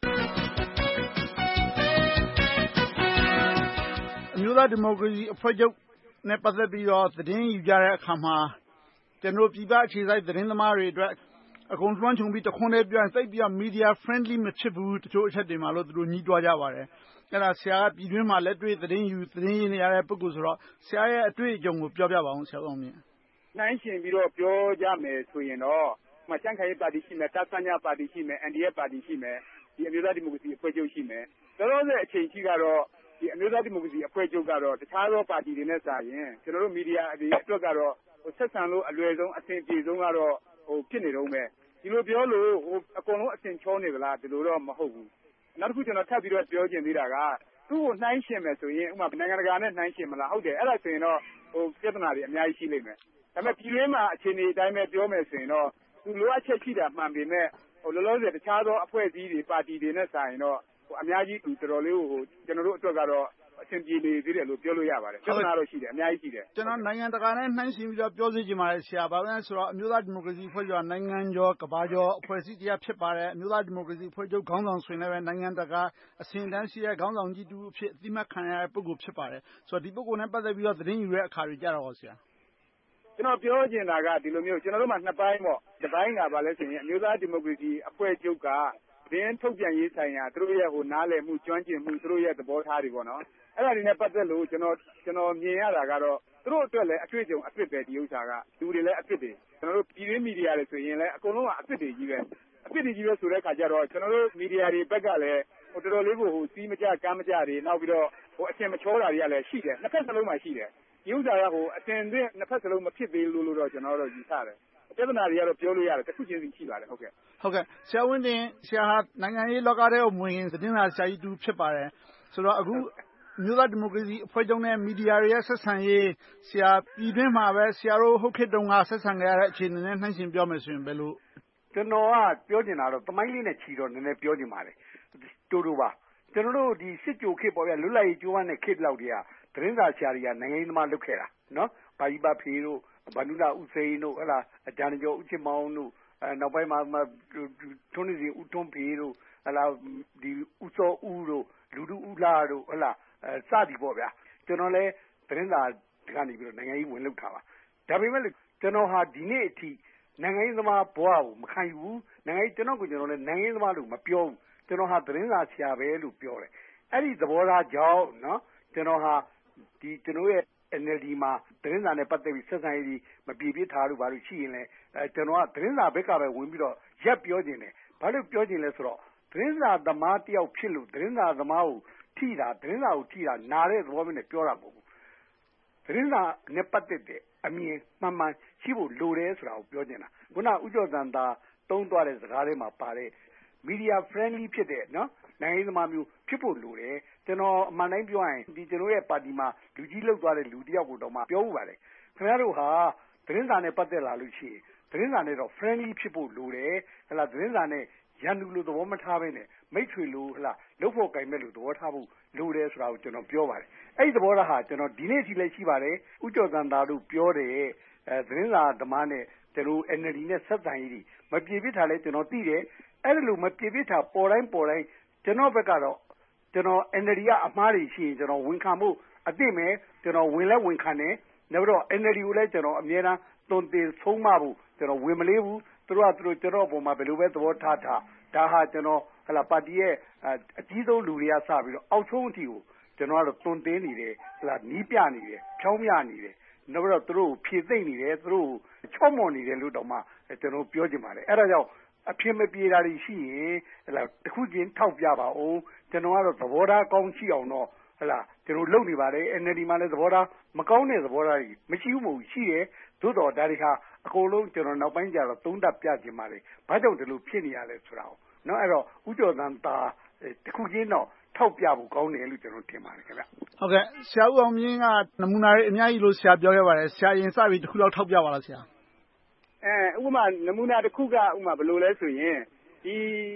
အမျိုးသားဒီမိုကရေစီအဖွဲ့ချုပ်နဲ့ပတ်သက်ပြီးတော့သတင်းယူကြတဲ့အခါမှာကျွန်တော်ပြည်ပအခြေစိုက်သတင်းသမားတွေအတွက်အကုန်လွှမ်းခြုံပြီးတခွန်းတည်းပြောရင်သိပ်ပြီးတော့ media friendly မဖြစ်ဘူးတချို့အချက်တွေမှာလို့သူတို့ညှိတွားကြပါတယ်အဲ့ဒါဆရာကပြည်တွင်းမှာလက်တွေ့သတင်းယူသတင်းရင်းနေရတဲ့ပုဂ္ဂိုလ်ဆိုတော့ဆရာရဲ့အတွေ့အကြုံကိုပြောပြပါအောင်ဆရာအောင်မြင့်နှိုင်းရှင်ပြီးတော့ပြောကြမယ်ဆိုရင်တော့မချမ်းခိုင်ပါတီရှိမယ်တာဆန်ညာပါတီရှိမယ် NDF ပါတီရှိမယ်ဒီအမျိုးသားဒီမိုကရေစီအဖွဲ့ချုပ်ရှိမယ်တော်တော်နဲ့အချိန်ကြီးကတော့ဒီအမျိုးသားဒီမိုကရေစီအဖွဲ့ချုပ်ကတော့တခြားသောပါတီတွေနဲ့စာရင်ကျွန်တော်တို့မီဒီယာအတွေအတွက်ကတော့ဆက်ဆံလို့အလွယ်ဆုံးအဆင်ပြေဆုံးကတော့ဖြစ်နေတော့မယ်ဒီလိုပြောလို့အကုန်လုံးအဆင်ချောနေသလားဒီလိုတော့မဟုတ်ဘူးနောက်တစ်ခုကျွန်တော်ထပ်ပြီးတော့ပြောချင်သေးတာကသူ့ကိုနှိုင်းရှင်မယ်ဆိုရင်ဥပမာနိုင်ငံတကာနဲ့နှိုင်းရှင်မလားဟုတ်တယ်အဲ့ဒါဆိုရင်တော့ပြဿနာတွေအများကြီးရှိလိမ့်မယ်ဒါပေမဲ့ပြည်တွင်းမှာအခြေအနေအတိုင်းပဲပြောမယ်ဆိုရင်တော့သူလိုအပ်ချက်ရှိတာမှန်ပေမဲ့လောလောဆယ်တခြားသောအဖွဲ့အစည်းတွေပါတီတွေနဲ့ဆိုင်တော့အများကြီးသူတော်တော်လေးကိုကျွန်တော်တို့အတွက်ကတော့အဆင်ပြေနေသေးတယ်လို့ပြောလို့ရပါတယ်ပြဿနာတော့ရှိတယ်အများကြီးရှိတယ်ကျွန်တော်နိုင်ငံတကာနဲ့နှိုင်းယှဉ်ပြီးတော့ပြောစီချင်ပါတယ်ဆရာဘာလို့လဲဆိုတော့အမျိုးသားဒီမိုကရေစီအဖွဲ့ချုပ်ကနိုင်ငံကျော်ကမ္ဘာကျော်အဖွဲ့အစည်းတရားဖြစ်ပါတယ်အမျိုးသားဒီမိုကရေစီအဖွဲ့ချုပ်ခေါင်းဆောင်ဆိုရင်လည်းနိုင်ငံတကာအဆင့်တန်းရှိတဲ့ခေါင်းဆောင်ကြီးတူအဖြစ်အသိမှတ်ခံရတဲ့ပုဂ္ဂိုလ်ဖြစ်ပါတယ်ဆိုတော့ဒီပုဂ္ဂိုလ်နဲ့ပတ်သက်ပြီးတော့သတင်းယူတဲ့အခါတွေကြတော့ဆရာကျွန်တော်ပြောချင်တာကဒီလိုမျိုးကျွန်တော်တို့မှာနှစ်ပိုင်းပေါ့တစ်ပိုင်းကဘာလဲဆိုရင်အမျိုးသားဒီမိုကရေစီအဖွဲ့ချုပ်ကသတင်းထုတ်ပြန်ရေးဆိုင်ရာသူတို့ရဲ့နားလည်မှုကျွမ်းကျင်မှုသူတို့ရဲ့သဘောထားတွေပေါ့နော်အဲ့ဒါတွေနဲ့ပတ်သက်လို့ကျွန်တော်မြင်ရတာကတော့သူတို့အတွက်လည်းအတွေ့အကြုံအဖြစ်ပဲဒီဥစ္စာကလူတွေလည်းအဖြစ်တွေကျွန်တော်တို့ပြည်တွင်းမီဒီယာတွေဆိုရင်လည်းအကုန်လုံးကအဖြစ်တွေကြီးပဲအဖြစ်တွေကြီးပဲဆိုတဲ့အခါကျတော့ကျွန်တော်တို့မီဒီယာတွေဘက်ကလည်းတော်တော်လေးကိုစီးမကြကမ်းမကြတွေနောက်ပြီးတော့အရှင်မချောတာတွေကလည်းရှိတယ်နှစ်ဖက်စလုံးမှာရှိတယ်ဒီဥစ္စာကအတင်အသင့်နှစ်ဖက်စလုံးမဖြစ်သေးလို့တော့ကျွန်တော်တို့ယူဆတယ်ပြဿနာတွေကတော့ပြောလို့ရတယ်တစ်ခုချင်းစီရှိပါတယ်ဟုတ်ကဲ့ဆရာဝင်းတင်ဆရာဟာနိုင်ငံရေးလောကထဲကိုဝင်ရင်သတင်းစာဆရာကြီးတူဖြစ်ပါတယ်ဆိုတော့အခုမျိုးသားဒီမိုကရေစီအဖွဲ့ချုပ်နဲ့မီဒီယာတွေရဲ့ဆက်ဆံရေးဆရာပြည်တွင်းမှာပဲဆရာတို့ဟုတ်ခေတ်တုန်းကဆက်ဆံကြရတဲ့အခြေအနေနဲ့နှိုင်းယှဉ်ပြောမယ်ဆိုရင်ဘယ်လိုကျွန်တော်ကပြောချင်တာတော့သမိုင်းလေးနဲ့ချီတော့နည်းနည်းပြောချင်ပါတယ်တိုးတိုးပါကျွန်တော်တို့ဒီစစ်ကြိုခေတ်ပေါ့ဗျာလွတ်လပ်ရေးကြိုးပမ်းတဲ့ခေတ်လောက်တည်းကသတင်းစာဆရာတွေကနိုင်ငံရေးသမားလုပ်ခဲ့တာနော်ဘာကြီးပါဖေးတို့ဗန္ဓုလဦးစိန်တို့ဟဲ့လားအကြံကျော်ဦးချစ်မောင်တို့နောက်ပိုင်းမှာထွန်းနေစီဦးထွန်းဖေးတို့ဟဲ့လားဒီဦးစောဦးတို့လူတူဦးလာတို့ဟဲ့လားစသည်ပေါ့ဗျာကျွန်တော်လည်းသတင်းစာကနေပြီးတော့နိုင်ငံရေးဝင်လုပ်ထားပါဒါပေမဲ့ကျွန်တော်ဟာဒီနေ့အထိနိုင်ငံရေးသမားဘဝကိုမခံယူဘူးနိုင်ငံရေးကျွန်တော်လည်းနိုင်ငံရေးသမားလို့မပြောဘူးကျွန်တော်ဟာသတင်းစာဆရာပဲလို့ပြောတယ်အဲ့ဒီသဘောထားကြောင့်နော်ကျွန်တော်ဟာဒီကျွန်တော်ရဲ့ NLD မှာသတင်းစာနဲ့ပတ်သက်ပြီးဆက်ဆံရေးမပြေပြစ်ထားလို့ဘာလို့ရှိရင်လဲကျွန်တော်ကသတင်းစာဘက်ကပဲဝင်ပြီးတော့ရက်ပြောခြင်းတယ်ဘာလို့ပြောခြင်းလဲဆိုတော့သတင်းစာသမားတယောက်ဖြစ်လို့သတင်းစာသမားကိုထိတာသတင်းစာကိုထိတာနားတဲ့သဘောမျိုးနဲ့ပြောတာမဟုတ်ဘူးသတင်းစာနဲ့ပတ်သက်တဲ့အမြင်မှန်မှန်ရှိဖို့လိုတယ်ဆိုတာကိုပြောနေတာခုနဦးကျော်စံသာတုံးသွားတဲ့စကားထဲမှာပါတဲ့ media friendly ဖြစ်တဲ့နော်နိုင်ငံရေးသမားမျိုးဖြစ်ဖို့လိုတယ်ကျွန်တော်အမှန်တိုင်းပြောရင်ဒီကျွန်တော်ရဲ့ပါတီမှာလူကြီးလောက်သွားတဲ့လူတယောက်ကိုတော့မှပြောဥပါတယ်ခင်ဗျားတို့ဟာသတင်းစာနဲ့ပတ်သက်လာလို့ရှိရင်သတင်းစာနဲ့တော့ friendly ဖြစ်ဖို့လိုတယ်သတင်းစာနဲ့ရန်သူလိုသဘောမထားဘဲနဲ့မိတ်ဆွေလိုလုပ်ဖို့ကင်မဲ့လို့သဘောထားဖို့လိုတယ်ဆိုတာကိုကျွန်တော်ပြောပါတယ်အဲ့ဒီသဘောထားဟာကျွန်တော်ဒီနေ့ထိလည်းရှိပါတယ်ဦးကျော်သံသာတို့ပြောတဲ့သတင်းစာသမားနဲ့ကျွန်တော် NLD နဲ့ဆက်ဆံရေးမပြေပြစ်တာလည်းကျွန်တော်သိတယ်အဲ့ဒါလိုမပြေပြစ်တာပေါ်တိုင်းကျွန်တော်ဘက်ကတော့ကျွန်တော် NLD ကအမှားတွေရှိရင်ကျွန်တော်ဝန်ခံဖို့အသိမဲ့ကျွန်တော်ဝင်လဲဝန်ခံတယ်နောက်တော့ NLD ကိုလည်းကျွန်တော်အမြဲတမ်းသွန်သင်ဆုံးမဖို့ကျွန်တော်ဝင်မလေးဘူးသူတို့ကျွန်တော်အပေါ်မှာဘယ်လိုပဲသဘောထားဒါဟာကျွန်တော်ပါတီရဲ့အကြီးဆုံးလူတွေကစပြီးတော့အောက်ဆုံးအထိကိုကျွန်တော်ကတော့သွန်သင်နေတယ်နီးပြနေတယ်ဖြောင်းပြနေတယ်နောက်တော့သူတို့ဖြည့်သိမ့်နေတယ်သူတို့ချော့မော်နေတယ်လို့တော့မှကျွန်တော်ပြောချင်ပါတယ်အဲ့ဒါကြောင့်အဖြစ်မပြေတာတွေရှိရင်တခုချင်းထောက်ပြပါအောင်ကျွန်တော်ကတော့သဘောထားကောင်းရှိအောင်တော့ကျွန်တော်လုပ်နေပါတယ် NLD မှာလည်းသဘောထားမကောင်းတဲ့သဘောထားတွေမရှိဘူးမဟုတ်ရှိတယ်သို့တော်ဒါတွေဟာအကုန်လုံးကျွန်တော်နောက်ပိုင်းကျတော့သုံးသပ်ပြချင်ပါတယ်ဘာကြောင့်ဒီလိုဖြစ်နေရလဲဆိုတာကိုနော်အဲ့တော့ဦးကျော်သံသာတခုချင်းတော့ထောက်ပြဖို့ကောင်းတယ်လို့ကျွန်တော်ထင်ပါတယ်ခင်ဗျဟုတ်ကဲ့ဆရာဦးအောင်မြင့်ကနမူနာတွေအများကြီးလို့ဆရာပြောခဲ့ပါတယ်ဆရာရင်စပြီးတခုလောက်ထောက်ပြပါလားဆရာဥပမာနမူနာတစ်ခုကဥပမာဘယ်လိုလဲဆိုရင်ဒီ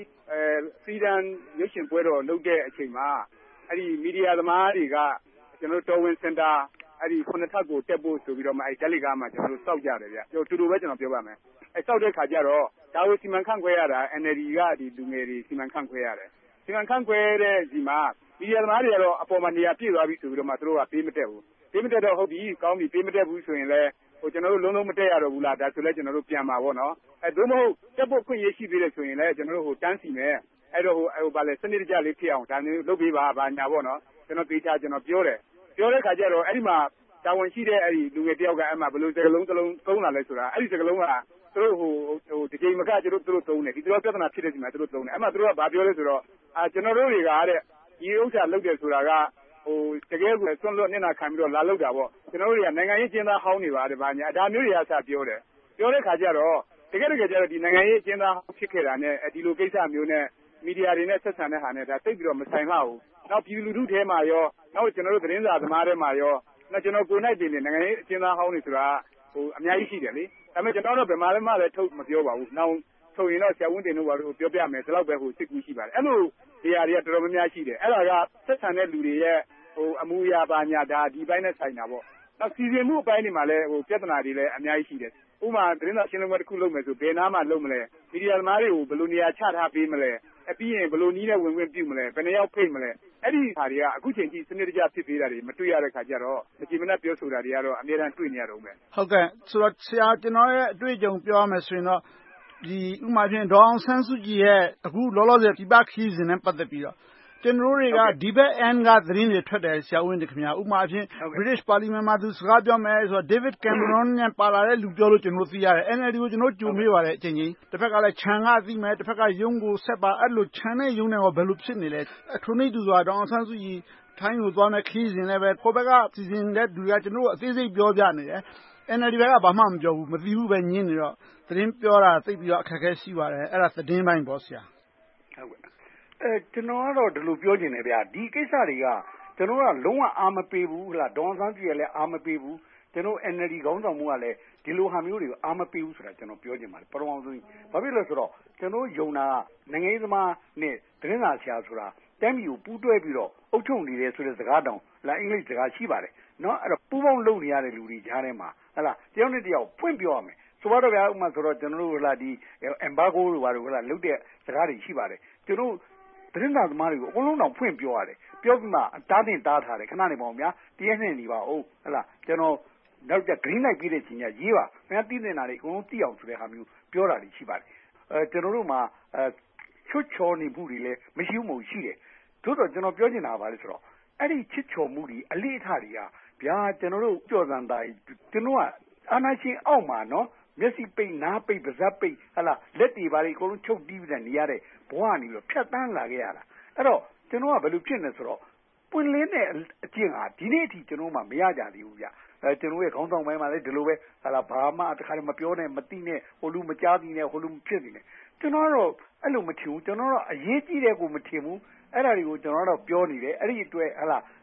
freedom ရုပ်ရှင်ပွဲတော်လုပ်တဲ့အချိန်မှာအဲ့ဒီမီဒီယာသမားတွေကကျွန်တော်တော်ဝင်စင်တာအဲ့ဒီခုနှစ်ထပ်ကိုတက်ဖို့ဆိုပြီးတော့မှအဲ့တယ်လီကာမှာကျွန်တော်စောက်ကြတယ်ဗျတူတူပဲကျွန်တော်ပြောပါမယ်အဲ့စောက်တဲ့ခါကျတော့ဒါကိုစီမံခန့်ခွဲရတာ NLD ကဒီလူငယ်တွေစီမံခန့်ခွဲရတယ်စီမံခန့်ခွဲတဲ့ဒီမှာမီဒီယာသမားတွေကတော့အပေါ်မှာနေရာပြည့်သွားပြီဆိုပြီးတော့မှသူတို့ကပေးမတက်ဘူးပေးမတက်တော့ဟုတ်ပြီကောင်းပြီပေးမတက်ဘူးဆိုရင်လည်းကျွန်တော်တို့လုံးလုံးမတက်ရတော့ဘူးလားဒါဆိုလဲကျွန်တော်တို့ပြန်ပါဗောနော်သို့မဟုတ်တက်ဖို့ခွင့်ရရှိသေးတယ်ဆိုရင်လည်းကျွန်တော်တို့တန်းစီမယ်အဲ့တော့ဗာလဲစနစ်တကျလေးဖြစ်အောင်ဒါမျိုးလုပ်ပေးပါဗာညာဗောနော်ကျွန်တော်တေချာကျွန်တော်ပြောတဲ့ခါကျတော့အဲ့ဒီမှာတာဝန်ရှိတဲ့အဲ့ဒီလူငယ်တယောက်ကအဲ့မှာဘယ်လိုစကလုံးသုံးလာလဲဆိုတာအဲ့ဒီစကလုံးကသူတို့ဒီချိန်မကသူတို့သုံးတယ်ဒီတော့ပြဿနာဖြစ်တဲ့ချိန်မှာသူတို့သုံးတယ်အဲ့မှာသူတို့ကဘာပြောလဲဆိုတော့ကျွန်တော်တို့တွေကတဲ့ဒီဥစ္စာလုပ်တယ်ဆိုတာကတကယ်ကိုဆွန့်လွတ်နေတာခံပြီးတော့လာလောက်တာပေါ့ကျွန်တော်တို့တွေကနိုင်ငံရေးကျင်းသားဟောင်းနေပါတယ်ဗာညာဒါမျိုးတွေကစပြောတယ်ပြောတဲ့ခါကျတော့တကယ်ကျတော့ဒီနိုင်ငံရေးကျင်းသားဖြစ်ခဲ့တာနဲ့ဒီလိုကိစ္စမျိုးနဲ့မီဒီယာတွေနဲ့ဆက်ဆံတဲ့ဟာနဲ့ဒါသိပြီးတော့မဆိုင်ပါဘူးနောက်ပြည်သူလူထုထဲမှာရောနောက်ကျွန်တော်တို့သတင်းစာသမားတွေမှာရောနောက်ကျွန်တော်ကိုယ်နိုင်တင်နေနိုင်ငံရေးကျင်းသားဟောင်းနေဆိုတာအများကြီးရှိတယ်လေဒါပေမဲ့ကျွန်တော်တို့ဘယ်မှာလဲထုတ်မပြောပါဘူးနောက်ဆိုရင်တော့ဆရာဝန်တင်တို့ဘာလို့ပြောပြမယ်ဒီလောက်ပဲစစ်ကူရှိပါတယ်အဲ့လိုနေရာတွေကတော်တော်များများရှိတယ်အဲ့ဒါကဆက်ဆံတဲ့လူတွေရဲ့အမှုရာပါညာဒါဒီပိုင်းနဲ့ဆိုင်တာပေါ့နောက်စီစဉ်မှုအပိုင်းတွေမှာလည်းပြဿနာတွေလည်းအများကြီးရှိတယ်ဥပမာသတင်းစာရှင်းလင်းပွဲတစ်ခုလုပ်မယ်ဆိုဘယ်နားမှလုပ်မလဲမီဒီယာသမားတွေကိုဘယ်လိုနေရာချထားပေးမလဲပြီးရင်ဘယ်လိုနည်းနဲ့ဝင်ခွင့်ပြုမလဲဘယ်နှယောက်ဖိတ်မလဲအဲ့ဒီဟာတွေကအခုချိန်ကြီးစနစ်တကျဖြစ်သေးတာတွေမတွေ့ရတဲ့ခါကျတော့မကြည်မနှက်ပြောဆိုတာတွေကတော့အများအားတွေ့နေရတော့မယ်ဟုတ်ကဲ့ဆိုတော့ဆရာကျွန်တော်ရဲ့အတွေ့အကြုံပြောရမယ်ဆိုရင်တော့ဒီဥပမာဖြင့်ဒေါအောင်ဆန်းစုကြည်ရဲ့အခုလောလောဆယ်ပြပခီးစဉ်နဲ့ပတ်သက်ပြီးတော့ကျွန်တော်တွေကဒီဘက် end ကသတင်းတွေထွက်တယ်ဆရာဝန်တခင်ဗျာဥပမာဖြင့် British Parliament မှာသူစကားပြောမယ်ဆိုတော့ David Cameron နဲ့ပါလာတဲ့လူပြောလို့ကျွန်တော်သိရတယ် NLD ကိုကျွန်တော်ကြိုမေးပါတယ်အချိန်ချင်းတစ်ဖက်ကလည်းခြံကသိမယ်တစ်ဖက်ကရုံးကိုဆက်ပါအဲ့လိုခြံနဲ့ရုံးနဲ့ဘယ်လိုဖြစ်နေလဲထိုနေ့သူဆိုတာဒေါအောင်ဆန်းစုကြည်ထိုင်းကိုသွားမယ်ခီးစဉ်လည်းပဲကိုဘက်ကစီစဉ်တဲ့လူကကျွန်တော်အသေးစိတ်ပြောပြနေတယ် NLD ဘက်ကဘာမှမပြောဘူးမသိဘူးပဲညင်းနေတော့သတင်းပြောတာသိပြီးတော့အခက်အခဲရှိပါတယ်အဲ့ဒါသတင်းပိုင်းပေါ့ဆရာဟုတ်ကဲ့ကျွန်တော်ကတော့ဒီလိုပြောချင်တယ်ဗျာဒီကိစ္စတွေကကျွန်တော်ကလုံးဝအားမပေးဘူးဒေါ်ဆန်းကြည်ကလည်းအားမပေးဘူးကျွန်တော် NLD ခေါင်းဆောင်မှုကလည်းဒီလိုဟာမျိုးတွေကိုအားမပေးဘူးဆိုတာကျွန်တော်ပြောချင်ပါတယ်ပထမဆုံးဘာဖြစ်လဲဆိုတော့ကျွန်တော်ယုံတာနိုင်ငံရေးသမားနဲ့သတင်းစာဆရာဆိုတာတမ်းပြည်ကိုပူးတွဲပြီးတော့အုပ်ချုပ်နေတယ်ဆိုတဲ့စကားတောင်အင်္ဂလိပ်စကားရှိပါတယ်နော်အဲ့တော့ပူးပေါင်းလုပ်နေရတဲ့လူတွေကြားထဲမှာတယောက်နဲ့တယောက်ဖွင့်ပြောရမယ်ဆိုတော့ဗျာဥပမာဆိုတော့ကျွန်တော်တို့ဒီ embargo တွေဘာလို့လုပ်တဲ့စကားတွေရှိပါတယ်ကျွန်တော်သတင်းစာသမားတွေကိုအကုန်လုံးတော့ဖွင့်ပြောရတယ်ပြောပြီးမှတားတင်တားထားတယ်ခဏနေပါဦးဗျာတရက်နဲ့နေပါဦးကျွန်တော်နောက်ကျ green light ပြည့်တဲ့ချိန်ကျရေးပါခင်ဗျာတည်နေတာတွေအကုန်လုံးသိအောင်ဆိုတဲ့ဟာမျိုးပြောတာတွေရှိပါတယ်ကျွန်တော်တို့မှာချွတ်ချော်နေမှုတွေလည်းမရှိဘူးမဟုတ်ရှိတယ်သို့တော့ကျွန်တော်ပြောချင်တာပါလေဆိုတော့အဲ့ဒီချစ်ချော်မှုတွေအလေးအထားတွေကဗျာကျွန်တော်တို့ကြော်စံသားကျွန်တော်ကအာနာရှင်အောက်မှာနော်မျက်စိပိတ်နားပိတ်ပါးစပ်ပိတ်လက်တွေပါလေအကုန်လုံးချုပ်တီးပြီးနေရတဲ့ဘဝကနေပြီးဖြတ်တန်းလာခဲ့ရတာအဲ့တော့ကျွန်တော်ကဘယ်လိုဖြစ်နေဆိုတော့ပွင့်လင်းတဲ့အကျင့်ဟာဒီနေ့အထိကျွန်တော်မှမရကြသေးဘူးဗျကျွန်တော်ရဲ့ခေါင်းဆောင်ပိုင်းမှာလည်းဒီလိုပဲဘာမှတခါတည်းမပြောနဲ့မသိနဲ့ဟိုလူမကြားသည်နဲ့ဟိုလူမဖြစ်သည်နဲ့ကျွန်တော်တော့အဲ့လိုမထင်ဘူးကျွန်တော်တော့အရေးကြီးတဲ့ကိုမထင်ဘူးအဲ့ဒါတွေကိုကျွန်တော်တော့ပြောနေတယ်အဲ့ဒီအတွက်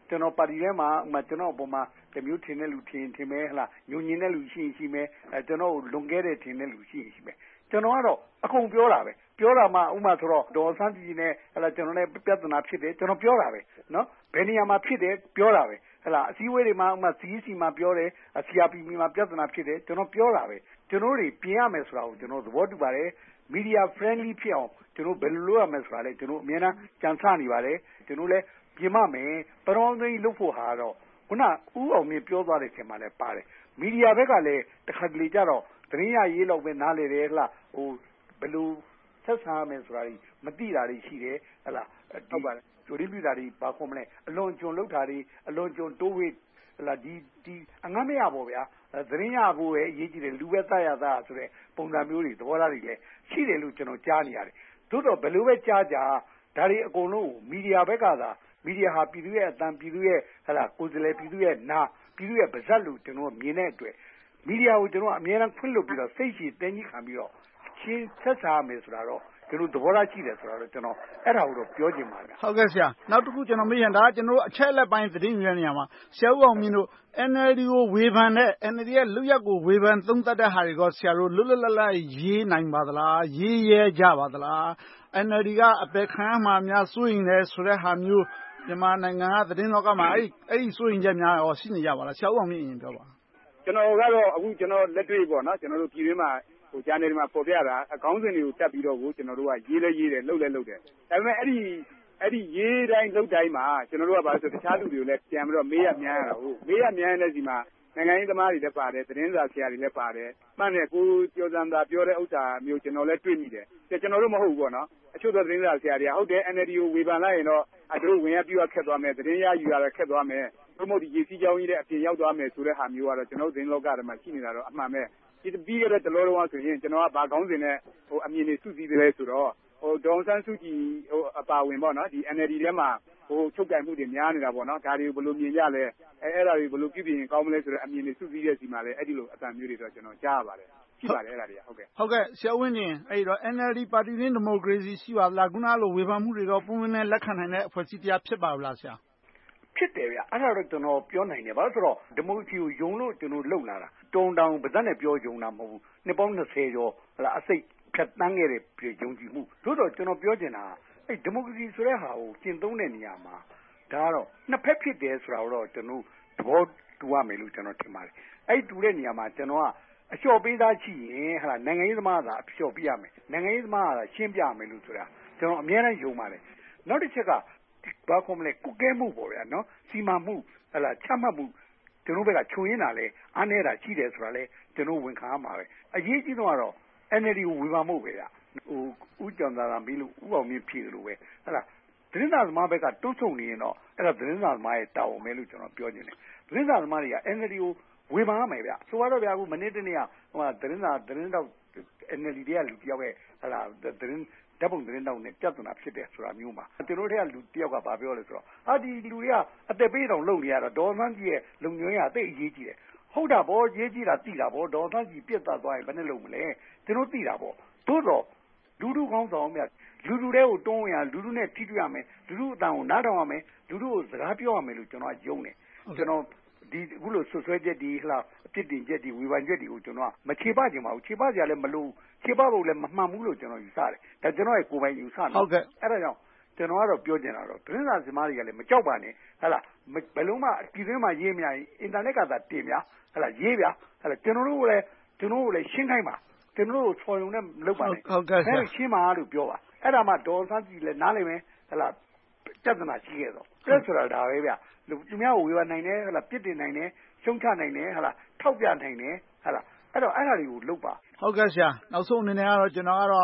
ကျွန်တော်ပါတီထဲမှာကျွန်တော်အပေါ်မှာတမျိုးထင်တဲ့လူထင်မယ်ဟလားညဉ့်ညင်တဲ့လူရှိမယ်ကျွန်တော်လွန်ခဲ့တဲ့ထင်တဲ့လူရှိမယ်ကျွန်တော်ကတော့အကုန်ပြောတာပဲပြောတာမှဥမာဆိုတော့ဒေါ်စန်းကြည်နဲ့ဟလာကျွန်တော်လည်းပြဿနာဖြစ်တယ်ကျွန်တော်ပြောတာပဲနော်ဘယ်နေရာမှာဖြစ်တယ်ပြောတာပဲဟလာအစည်းအဝေးတွေမှာဥမာ CEC မှာပြောတယ် CRPP မှာပြဿနာဖြစ်တယ်ကျွန်တော်ပြောတာပဲကျွန်တော်တွေပြင်ရမယ်ဆိုတာကိုကျွန်တော်သဘောတူပါတယ် media friendly ဖြစ်အောင်ကျွန်တော်ဘယ်လိုလုပ်ရမလဲဆိုတာလဲကျွန်တော်အများအားကြံစနေပါတယ်ကျွန်တော်လည်းပြင်မမယ်ပရောင်းသိမ်းလုပ်ဖို့ဟာတော့ခုနဦးအောင်မြင့်ပြောသွားတဲ့အချိန်မှာလည်းပါတယ်မီဒီယာဘက်ကလည်းတစ်ခါတလေကြတော့သတင်းရရေးလောက်ပဲနားလေတယ်ဟလားဟိုဘယ်လိုဆက်ဆံရမယ်ဆိုတာကြီးမသိတာတွေရှိတယ်ဟလားဟုတ်ပါတယ်ကြိုရင်းပြတာတွေဘာခေါ်မလဲအလွန်ကျွံလောက်တာတွေအလွန်ကျွံတိုးဝေးဟလားဒီအငမ်းမရပါဗျာသတင်းရဖို့ပဲအရေးကြီးတယ်လူပဲတတ်ရတာဆိုတဲ့ပုံစံမျိုးတွေသဘောထားတွေလည်းရှိတယ်လို့ကျွန်တော်ကြားနေရတယ်သို့တော့ဘယ်လိုပဲကြားကြဒါတွေအကုန်လုံးမီဒီယာဘက်ကသာမီဒီယာဟာပြည်သူရဲ့အတန်ပြည်သူရဲ့ဟလာကိုယ်စားလှယ်ပြည်သူရဲ့နာပြည်သူရဲ့ပါဇက်လို့ကျွန်တော်မြင်တဲ့အတွက်မီဒီယာကိုကျွန်တော်အများအားဖွင့်လို့ပြီးတော့စိတ်ရှိတင်းကြီးခံပြီးတော့ချင်းဆက်စားမယ်ဆိုတာတော့ကျွန်တော်သဘောထားရှိတယ်ဆိုတာတော့ကျွန်တော်အဲ့ဒါကိုတော့ပြောချင်ပါတယ်ဟုတ်ကဲ့ဆရာနောက်တစ်ခုကျွန်တော်မေးရင်ဒါကျွန်တော်အချက်လက်ပိုင်းသတင်းယူရနေရမှာဆရာဦးအောင်မြင့်တို့ NLD ကိုဝေဖန်တဲ့ NLD ရဲ့လွတ်ရက်ကိုဝေဖန်သုံးသပ်တဲ့ဟာတွေကဆရာတို့လွတ်လွတ်လပ်လပ်ရေးနိုင်ပါသလားရေးရဲကြပါသလား NLD ကအပယ်ခံရမှာများစိုးရင်လည်းဆိုတဲ့ဟာမျိုးမြန်မာနိုင်ငံကသတင်းလောကမှာအဲ့ဒီစိုးရင်ချက်များရောရှိနေကြပါလားဆရာဦးအောင်မြင့်ရင်ပြောပါကျွန်တော်ကတော့အခုကျွန်တော်လက်တွေ့ပေါ့နော်ကျွန်တော်တို့ပြည်တွင်းမှာဟိုဂျာနယ်မှာပေါ်ပြတာအကောင်းစဉ်တွေကိုတက်ပြီးတော့ကိုကျွန်တော်တို့ကရေးလဲရေးတယ်လှုပ်လဲလှုပ်တယ်ဒါပေမဲ့အဲ့ဒီရေးတိုင်းလှုပ်တိုင်းမှာကျွန်တော်တို့ကဘာလို့ဆိုတခြားလူတွေကိုလည်းပြန်ပြီးတော့မေးရမြန်းရတာဟုတ်မေးရမြန်းတဲ့စီမှာနိုင်ငံရေးသမားတွေလည်းပါတယ်သတင်းစာဆရာတွေလည်းပါတယ်မှန်တယ်ကိုကျော်စံသာပြောတဲ့ဥစ္စာမျိုးကျွန်တော်လည်းတွေ့မိတယ်ကျွန်တော်တို့မဟုတ်ဘူးပေါ့နော်အချို့သောသတင်းစာဆရာတွေကဟုတ်တယ် NLD ကိုဝေဖန်လိုက်ရင်တော့တို့ဝင်ရပြရခက်သွားမယ်သတင်းရယူရတာခက်သွားမယ်ဘုမို့ဒီရေစီးကြောင်းကြီးတဲ့အပြင်ရောက်သွားမယ်ဆိုတဲ့ဟာမျိုးကတော့ကျွန်တော်သတင်းလောကထဲမှာရှိနေတာတော့အမှန်ပဲဒီပြီးခဲ့တဲ့တလောလုံးဆိုရင်ကျွန်တော်ကဘာကောင်းစင်နဲ့ဟိုအမြင်တွေစုစည်းတယ်လဲဆိုတော့ဟိုဒေါန်ဆန်းစုကြည်ဟိုအပါဝင်ပေါ့နော်ဒီ NLD ထဲမှာဟိုချုပ်ကင်မှုတွေများနေတာပေါ့နော်ဒါတွေကိုဘယ်လိုမြင်ကြလဲအဲ့ဒါတွေဘယ်လိုပြုပြင်ကောင်းမလဲဆိုတဲ့အမြင်တွေစုစည်းတဲ့စီမှာလဲအဲ့ဒီလိုအတန်မျိုးတွေတော့ကျွန်တော်ကြားရပါတယ်ရှိပါတယ်အဲ့ဒါတွေကဟုတ်ကဲ့ဆရာဝင်းတင်အဲ့တော့ NLD ပါတီရင်းဒီမိုကရေစီရှိပါလားခုနလိုဝေဖန်မှုတွေတော့ပုံမှန်နဲ့လက်ခံနိုင်တဲ့အဖွဲ့အစည်းတရားဖြစ်ပါလားဆရာဖြစ်တယ်ဗျအဲ့ဒါတော့ကျွန်တော်ပြောနိုင်တယ်ဘာလို့ဆိုတော့ဒီမိုကရေစီကိုယုံလို့ကျွန်တော်လှုပ်လာတာတုံတောင်ပါဇက်နဲ့ပြောယုံတာမဟုတ်ဘူးနှစ်ပေါင်း20ကျော်ဟလာအစိတ်ဖြတ်တန်းခဲ့တဲ့ယုံကြည်မှုသို့တော့ကျွန်တော်ပြောချင်တာအဲ့ဒီမိုကရေစီဆိုတဲ့ဟာကိုကျင့်သုံးတဲ့နေရာမှာဒါကတော့နှစ်ဖက်ဖြစ်တယ်ဆိုတာတော့ကျွန်တော်သဘောတူရမယ်လို့ကျွန်တော်ထင်ပါတယ်အဲ့တူတဲ့နေရာမှာကျွန်တော်ကအလျှော့ပေးသားရှိရင်ဟလာနိုင်ငံရေးသမားကအလျှော့ပေးရမယ်နိုင်ငံရေးသမားကရှင်းပြရမယ်လို့ဆိုတာကျွန်တော်အများနဲ့ယုံပါတယ်နောက်တစ်ချက်ကဘာခေါ်မလဲကုကဲမှုပေါ့ဗျာနော်စီမံမှုဟလာချမှတ်မှုကျွန်တော်ဘက်ကခြုံရင်းတာလဲအားနေတာရှိတယ်ဆိုတာလဲကျွန်တော်ဝန်ခံရမှာပဲအရေးကြီးဆုံးကတော့ NLD ကိုဝေဖန်မှုပဲဗျာဟိုဦးကျော်သာမေးလို့ဦးအောင်မြင့်ဖြေတယ်လို့ပဲဟလာသတင်းစာသမားဘက်ကတွန်းဆုံနေရင်တော့အဲ့ဒါသတင်းစာသမားရဲ့တာဝန်ပဲလို့ကျွန်တော်ပြောနေတယ်သတင်းစာသမားတွေက NLD ကိုဝေဖန်ရမယ်ဗျဆိုတော့ဗျာအခုမနေ့တနေ့ကဟိုသတင်းတော့ NLD တွေကလူတယောက်ရဲ့ဟလာသတင်းဓာတ်ပုံသတင်းတောက်နဲ့ပြဿနာဖြစ်တယ်ဆိုတာမျိုးမှာကျွန်တော်တို့ကလူတယောက်ကဗာပြောလဲဆိုတော့ဟာဒီလူတွေကအသက်ပေးတောင်လုံနေရတော့ဒေါ်စန်းကြီးရဲ့လုံညွှန်းရအသိအရေးကြီးတယ်ဟုတ်တာဗောရေးကြီးတာသိတာဗောဒေါ်စန်းကြီးပြတ်သွားရင်ဘယ်နဲ့လုံမလဲကျွန်တော်သိတာဗောသို့တော့လူလူကောင်းဆောင်မြတ်လူလူတွေကိုတွန်းဝင်ရလူလူနဲ့ထိတွေ့ရမယ်လူလူအတန်ကိုနားထောင်ရမယ်လူလူကိုစကားပြောရမယ်လို့ကျွန်တော်ယုံတယ်ကျွန်တော်ဒီအခုလိုဆွဆွဲချက်ဒီဟလာအပြစ်တင်ချက်ဒီဝေဖန်ချက်တွေကိုကျွန်တော်ကမချေပကြပါဘူးချေပကြလည်းမလို့ချေပဖို့လည်းမမှန်ဘူးလို့ကျွန်တော်ယူဆတယ်ဒါကျွန်တော်ရဲ့ကိုယ်ပိုင်ယူဆတယ်ဟုတ်ကဲ့အဲ့ဒါကြောင့်ကျွန်တော်ကတော့ပြောချင်တာတော့သတင်းစာသမားတွေကလည်းမကြောက်ပါနဲ့ဟလာဘယ်လုံးမှပြည်တွင်းမှာရေးမြရင်အင်တာနက်ကသာတင်ဗျာဟလာရေးဗျာဟလာကျွန်တော်တို့လည်းရှင်းခိုင်းပါကျွန်တော်တို့ဆော်ရုံနဲ့လုပ်ပါနဲ့ဟုတ်ကဲ့ဆရာရှင်းပါလို့ပြောပါအဲ့ဒါမှဒေါ်စန်းကြီးလည်းနားလည်မယ်ဟလာပြဿနာရှိခဲ့တော့ပြဿနာဒါပဲဗျသူများကိုဝေဖန်နိုင်တယ်ဟလာပြစ်တင်နိုင်တယ်ရှုံချနိုင်တယ်ဟလာထောက်ပြနိုင်တယ်ဟလာအဲ့တော့အဲ့ဒါတွေကိုလုပ်ပါဟုတ်ကဲ့ဆရာနောက်ဆုံးအနေနဲ့ကတော့ကျွန်တော်ကတော့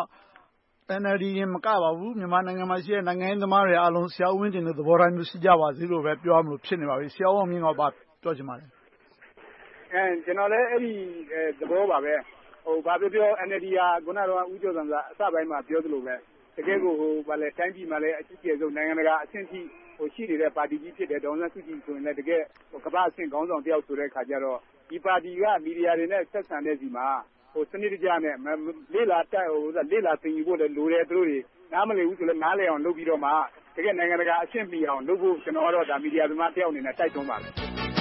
NLD ရင်မကပါဘူးမြန်မာနိုင်ငံမှာရှိတဲ့နိုင်ငံရေးသမားတွေအားလုံးဆရာဦးဝင်းတင်တို့သဘောထားမျိုးရှိကြပါစေလို့ပဲပြောရမလို့ဖြစ်နေပါပြီဆရာဦးအောင်မြင့်ကပါပြောချင်ပါတယ်ကျွန်တော်လည်းအဲ့ဒီသဘောပါပဲဟိုဘာပြော NLD ကခုနကတော့ဦးကျော်စံကအစပိုင်းမှာပြောသလိုပဲတကယ်ကိုဟိုဗာလဲတိုင်းပြည်မှာလည်းအကြီးကျယ်ဆုံးနိုင်ငံတကာအဆင့်ထိဟိုရှိနေတဲ့ပါတီကြီးဖြစ်တဲ့ဒေါ်စန်းစုကြည်ဆိုရင်လည်းတကယ်ဟိုကမ္ဘာအဆင့်ခေါင်းဆောင်တယောက်ဆိုတဲ့ခါကျတော့ဒီပါတီကမီဒီယာတွေနဲ့ဆက်ဆံတဲ့စီမှာဟိုစနစ်တကျနဲ့လေ့လာတက်ဟိုလေ့လာသင်ယူဖို့လည်းလိုတယ်သူတို့တွေနားမလည်ဘူးဆိုလည်းနားလည်အောင်လုပ်ပြီးတော့မှတကယ်နိုင်ငံတကာအဆင့်မီအောင်လုပ်ဖို့ကျွန်တော်ကတော့ဒါမီဒီယာသမားတယောက်အနေနဲ့တိုက်တွန်းပါတယ်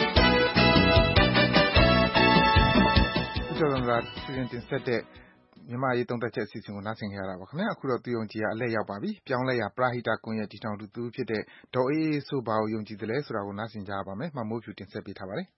ကျော်တော်ကစီစဉ်တင်ဆက်တဲ့မြန်မာရေးသုံးသပ်ချက်အစီအစဉ်ကိုနားဆင်ကြရတာပါခင်ဗျာအခုတော့သူယုံကြည်ရအလှည့်ရောက်ပါပြီပြောင်းလဲရပရာဟိတကွန်ရဲ့တည်ထောင်သူသူဖြစ်တဲ့ဒေါ်အေးအေးဆိုဘာကိုယုံကြည်တယ်လဲဆိုတာကိုနားဆင်ကြရပါမယ်မမိုးဖြူတင်ဆက်ပေးထားပါတယ်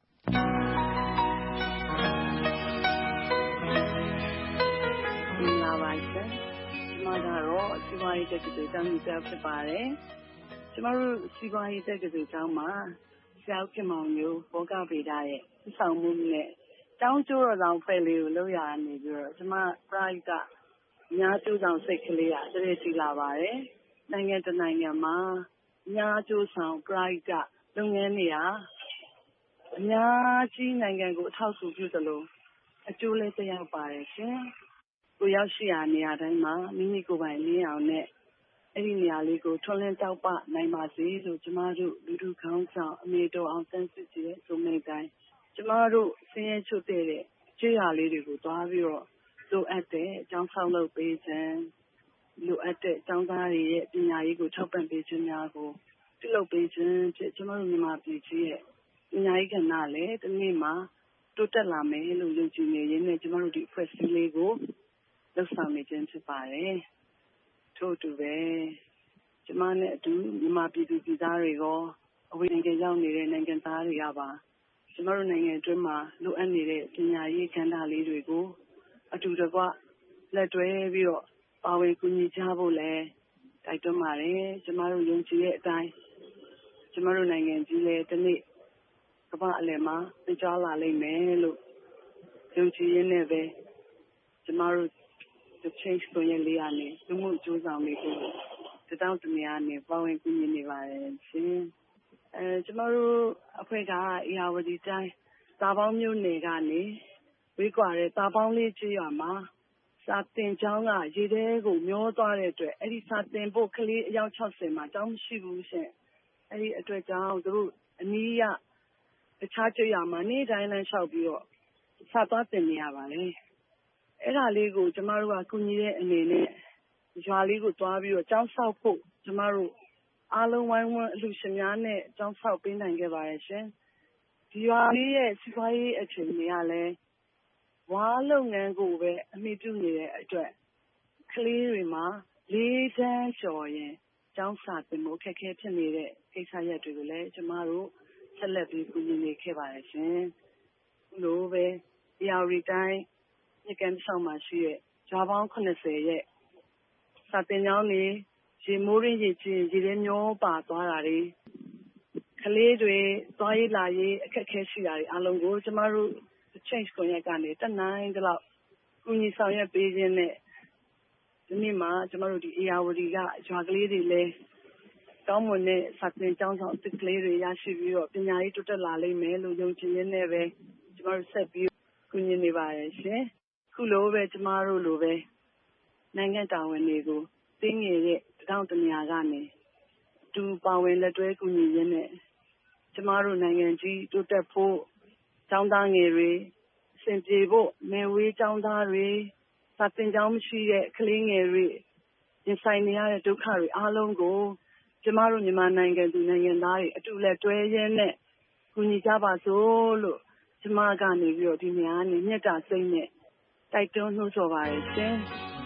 ဒီလာပါရှင်ဒီမှာတော့စီးပွားရေးတက္ကသိုလ်ကျောင်းကြီးဖြစ်ပါတယ်ကျမတို့စီးပွားရေးတက္ကသိုလ်ကျောင်းမှာဆရာခင်မောင်မျိုးဘောကဗေဒရဲ့ဆောင်မှုနဲ့ကျောင်းကျိုးတော်ဆောင်ဖွဲ့လေးကိုလုပ်ရနေပြီးတော့ကျမပရာဟိတညာကျိုးဆောင်စိတ်ကလေးကတရေစီလာပါတယ်နိုင်ငံတနိုင်ငံမှာညာကျိုးဆောင်ပရာဟိတလုပ်ငန်းတွေဟာအများကြီးနိုင်ငံကိုအထောက်အကူပြုသလိုအကျိုးလည်းသက်ရောက်ပါတယ်ရှင်ကိုရောက်ရှိရာနေရာတိုင်းမှာမိမိကိုယ်ပိုင်လင်းအောင်နဲ့အဲ့ဒီနေရာလေးကိုထွန်းလင်းတောက်ပနိုင်ပါစေလို့ကျမတို့လူထုခေါင်းဆောင်အမေတော်အောင်ဆန်းစစ်ကြည်ဆိုမိတ်တိုင်းကျမတို့ဆင်းရဲချုပ်တဲ့ခြေရာလေးတွေကိုသွားပြီးတော့လိုအပ်တဲ့အကြောင်းဆောင်လုပ်ပေးခြင်းလိုအပ်တဲ့အကြောင်းသားတွေရဲ့ပညာရေးကိုထောက်ပံ့ပေးခြင်းများကိုပြုလုပ်ပေးခြင်းဖြစ်ကျမတို့မြန်မာပြည်ကြီးရဲ့ပညာရေးကဏ္ဍလည်းဒီနေ့မှာတိုးတက်လာမယ်လို့ယုံကြည်နေရင်းနဲ့ကျမတို့ဒီအဖွဲ့အစည်းလေးကိုလှုပ်ဆောင်နေခြင်းဖြစ်ပါတယ်ထို့အတူပဲကျမနဲ့အတူမြန်မာပြည်သူပြည်သားတွေရောအဝေးနိုင်ငံရောက်နေတဲ့နိုင်ငံသားတွေကပါကျမတို့နိုင်ငံအတွင်းမှာလိုအပ်နေတဲ့ပညာရေးကဏ္ဍလေးတွေကိုအတူတကွလက်တွဲပြီးတော့ပါဝင်ကူညီကြဖို့လည်းတိုက်တွန်းပါတယ်ကျမတို့ယုံကြည်တဲ့အတိုင်းကျမတို့နိုင်ငံကြီးလည်းဒီနေ့ကမ္ဘာအလယ်မှာကြွားလာလိမ့်မယ်လို့ယုံကြည်ရင်းနဲ့ပဲကျမတို့ The Change ကိုရလေးရနေလူမှုအကျိုးဆောင်တွေကိုတောင်းတနေရနေပါဝင်ကူညီနေပါတယ်ရှင်ကျမတို့အဖွဲ့ကအေယာဝတီတိုင်းတာပေါင်းမြို့နယ်ကနေဝေးကွာတဲ့တာပေါင်းလေးကျေးရွာမှာစာတင်ကျောင်းကရေထဲကိုမျောသွားတဲ့အတွက်အဲ့ဒီစာတင်ဖို့ကလေးအယောက်60မှာကျောင်းမရှိဘူးရှင်အဲ့ဒီအတွက်ကြောင့်သူတို့အနည်းရတခြားကျေးရွာမှာနေ့တိုင်းလမ်းလျှောက်ပြီးတော့စာသွားတင်နေရပါလေအဲ့ဒါလေးကိုကျမတို့ကကူညီတဲ့အနေနဲ့ရွာလေးကိုသွားပြီးတော့ကျောင်းဆောက်ဖို့ကျမတို့အားလုံးဝိုင်းဝန်းအလှူရှင်များနဲ့ကျောင်းဆောက်ပေးနိုင်ခဲ့ပါတယ်ရှင်ဒီရွာလေးရဲ့စီးပွားရေးအခြေအနေကလည်းဝါလုပ်ငန်းကိုပဲအမိပြုနေတဲ့အတွက်ကလေးတွေမှာ၄တန်းကျော်ရင်ကျောင်းစာသင်ဖို့ခက်ခဲဖြစ်နေတဲ့ကိစ္စရပ်တွေကိုလည်းကျမတို့ဆက်လက်ပြီးကူညီနေခဲ့ပါတယ်ရှင်လိုပဲARDတိုင်းညကန်ဆောင်မှာရှိတဲ့ဂျာပေါင်း80ရဲ့စာတင်ကျောင်းတွေရေမိုးရင်းရေချင်းရေထဲမျောပါသွားတာတွေကလေးတွေသွားရေးလာရေးအခက်အခဲရှိတာတွေအလုံးကိုကျမတို့ Change ကိုရကနေတနိုင်တလောက်ကူညီဆောင်ရွက်ပေးခြင်းနဲ့ဒီနေ့မှာကျမတို့ဒီARDကရွာကလေးတွေလည်းတောင်းမွန်တဲ့စာတင်ကျောင်းဆောင်အသစ်ကလေးတွေရရှိပြီးတော့ပညာရေးတိုးတက်လာလိမ့်မယ်လို့ယုံကြည်ရင်းနဲ့ပဲကျမတို့ဆက်ပြီးကူညီနေပါတယ်ရှင်ခုလိုပဲကျမတို့လိုပဲနိုင်ငံတာဝန်တွေကိုသိငယ်တဲ့တောင်းတနေရာကနေတူပါဝင်လက်တွဲကူညီရင်းနဲ့ကျမတို့နိုင်ငံကြီးတိုးတက်ဖို့ကျောင်းသားငယ်တွေအဆင်ပြေဖို့နယ်ဝေးကျောင်းသားတွေစာသင်ကျောင်းမရှိတဲ့ကလေးငယ်တွေရင်ဆိုင်နေရတဲ့ဒုက္ခတွေအားလုံးကိုကျမတို့မြန်မာနိုင်ငံသူနိုင်ငံသားတွေအတူလက်တွဲရင်းနဲ့ကူညီကြပါစို့လို့ကျမကနေပြီးတော့ဒီနေရာကနေမြတ်တာစိတ်နဲ့တိုက်တွန်းနှိုးဆော်ပါတယ်ရှင်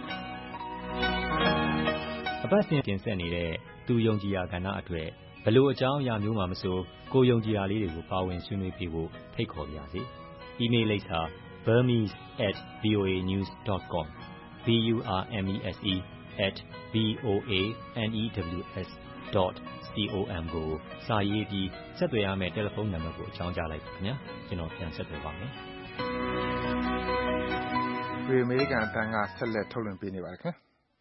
အပတ်စဉ်တင်ဆက်နေတဲ့သူယုံကြည်ရာကဏ္ဍအတွက်ဘယ်လိုအကြောင်းအရာမျိုးမှမဆိုကိုယုံကြည်ရာလေးတွေကိုပါဝင်ဆွေးနွေးပေးဖို့ဖိတ်ခေါ်ပါရစေ။ email လိပ်စာ burmese@voanews.com burmese@voanews.com ကိုစာရေးပြီးဆက်သွယ်ရမယ့်တယ်လီဖုန်းနံပါတ်ကိုအကြောင်းကြားလိုက်ပါခင်ဗျာကျွန်တော်ပြန်ဆက်သွယ်ပါမယ်ဒီအမေရိကန်အတန်းကဆက်လက်ထုတ်လွှင့်ပေးနေပါတယ်ခင်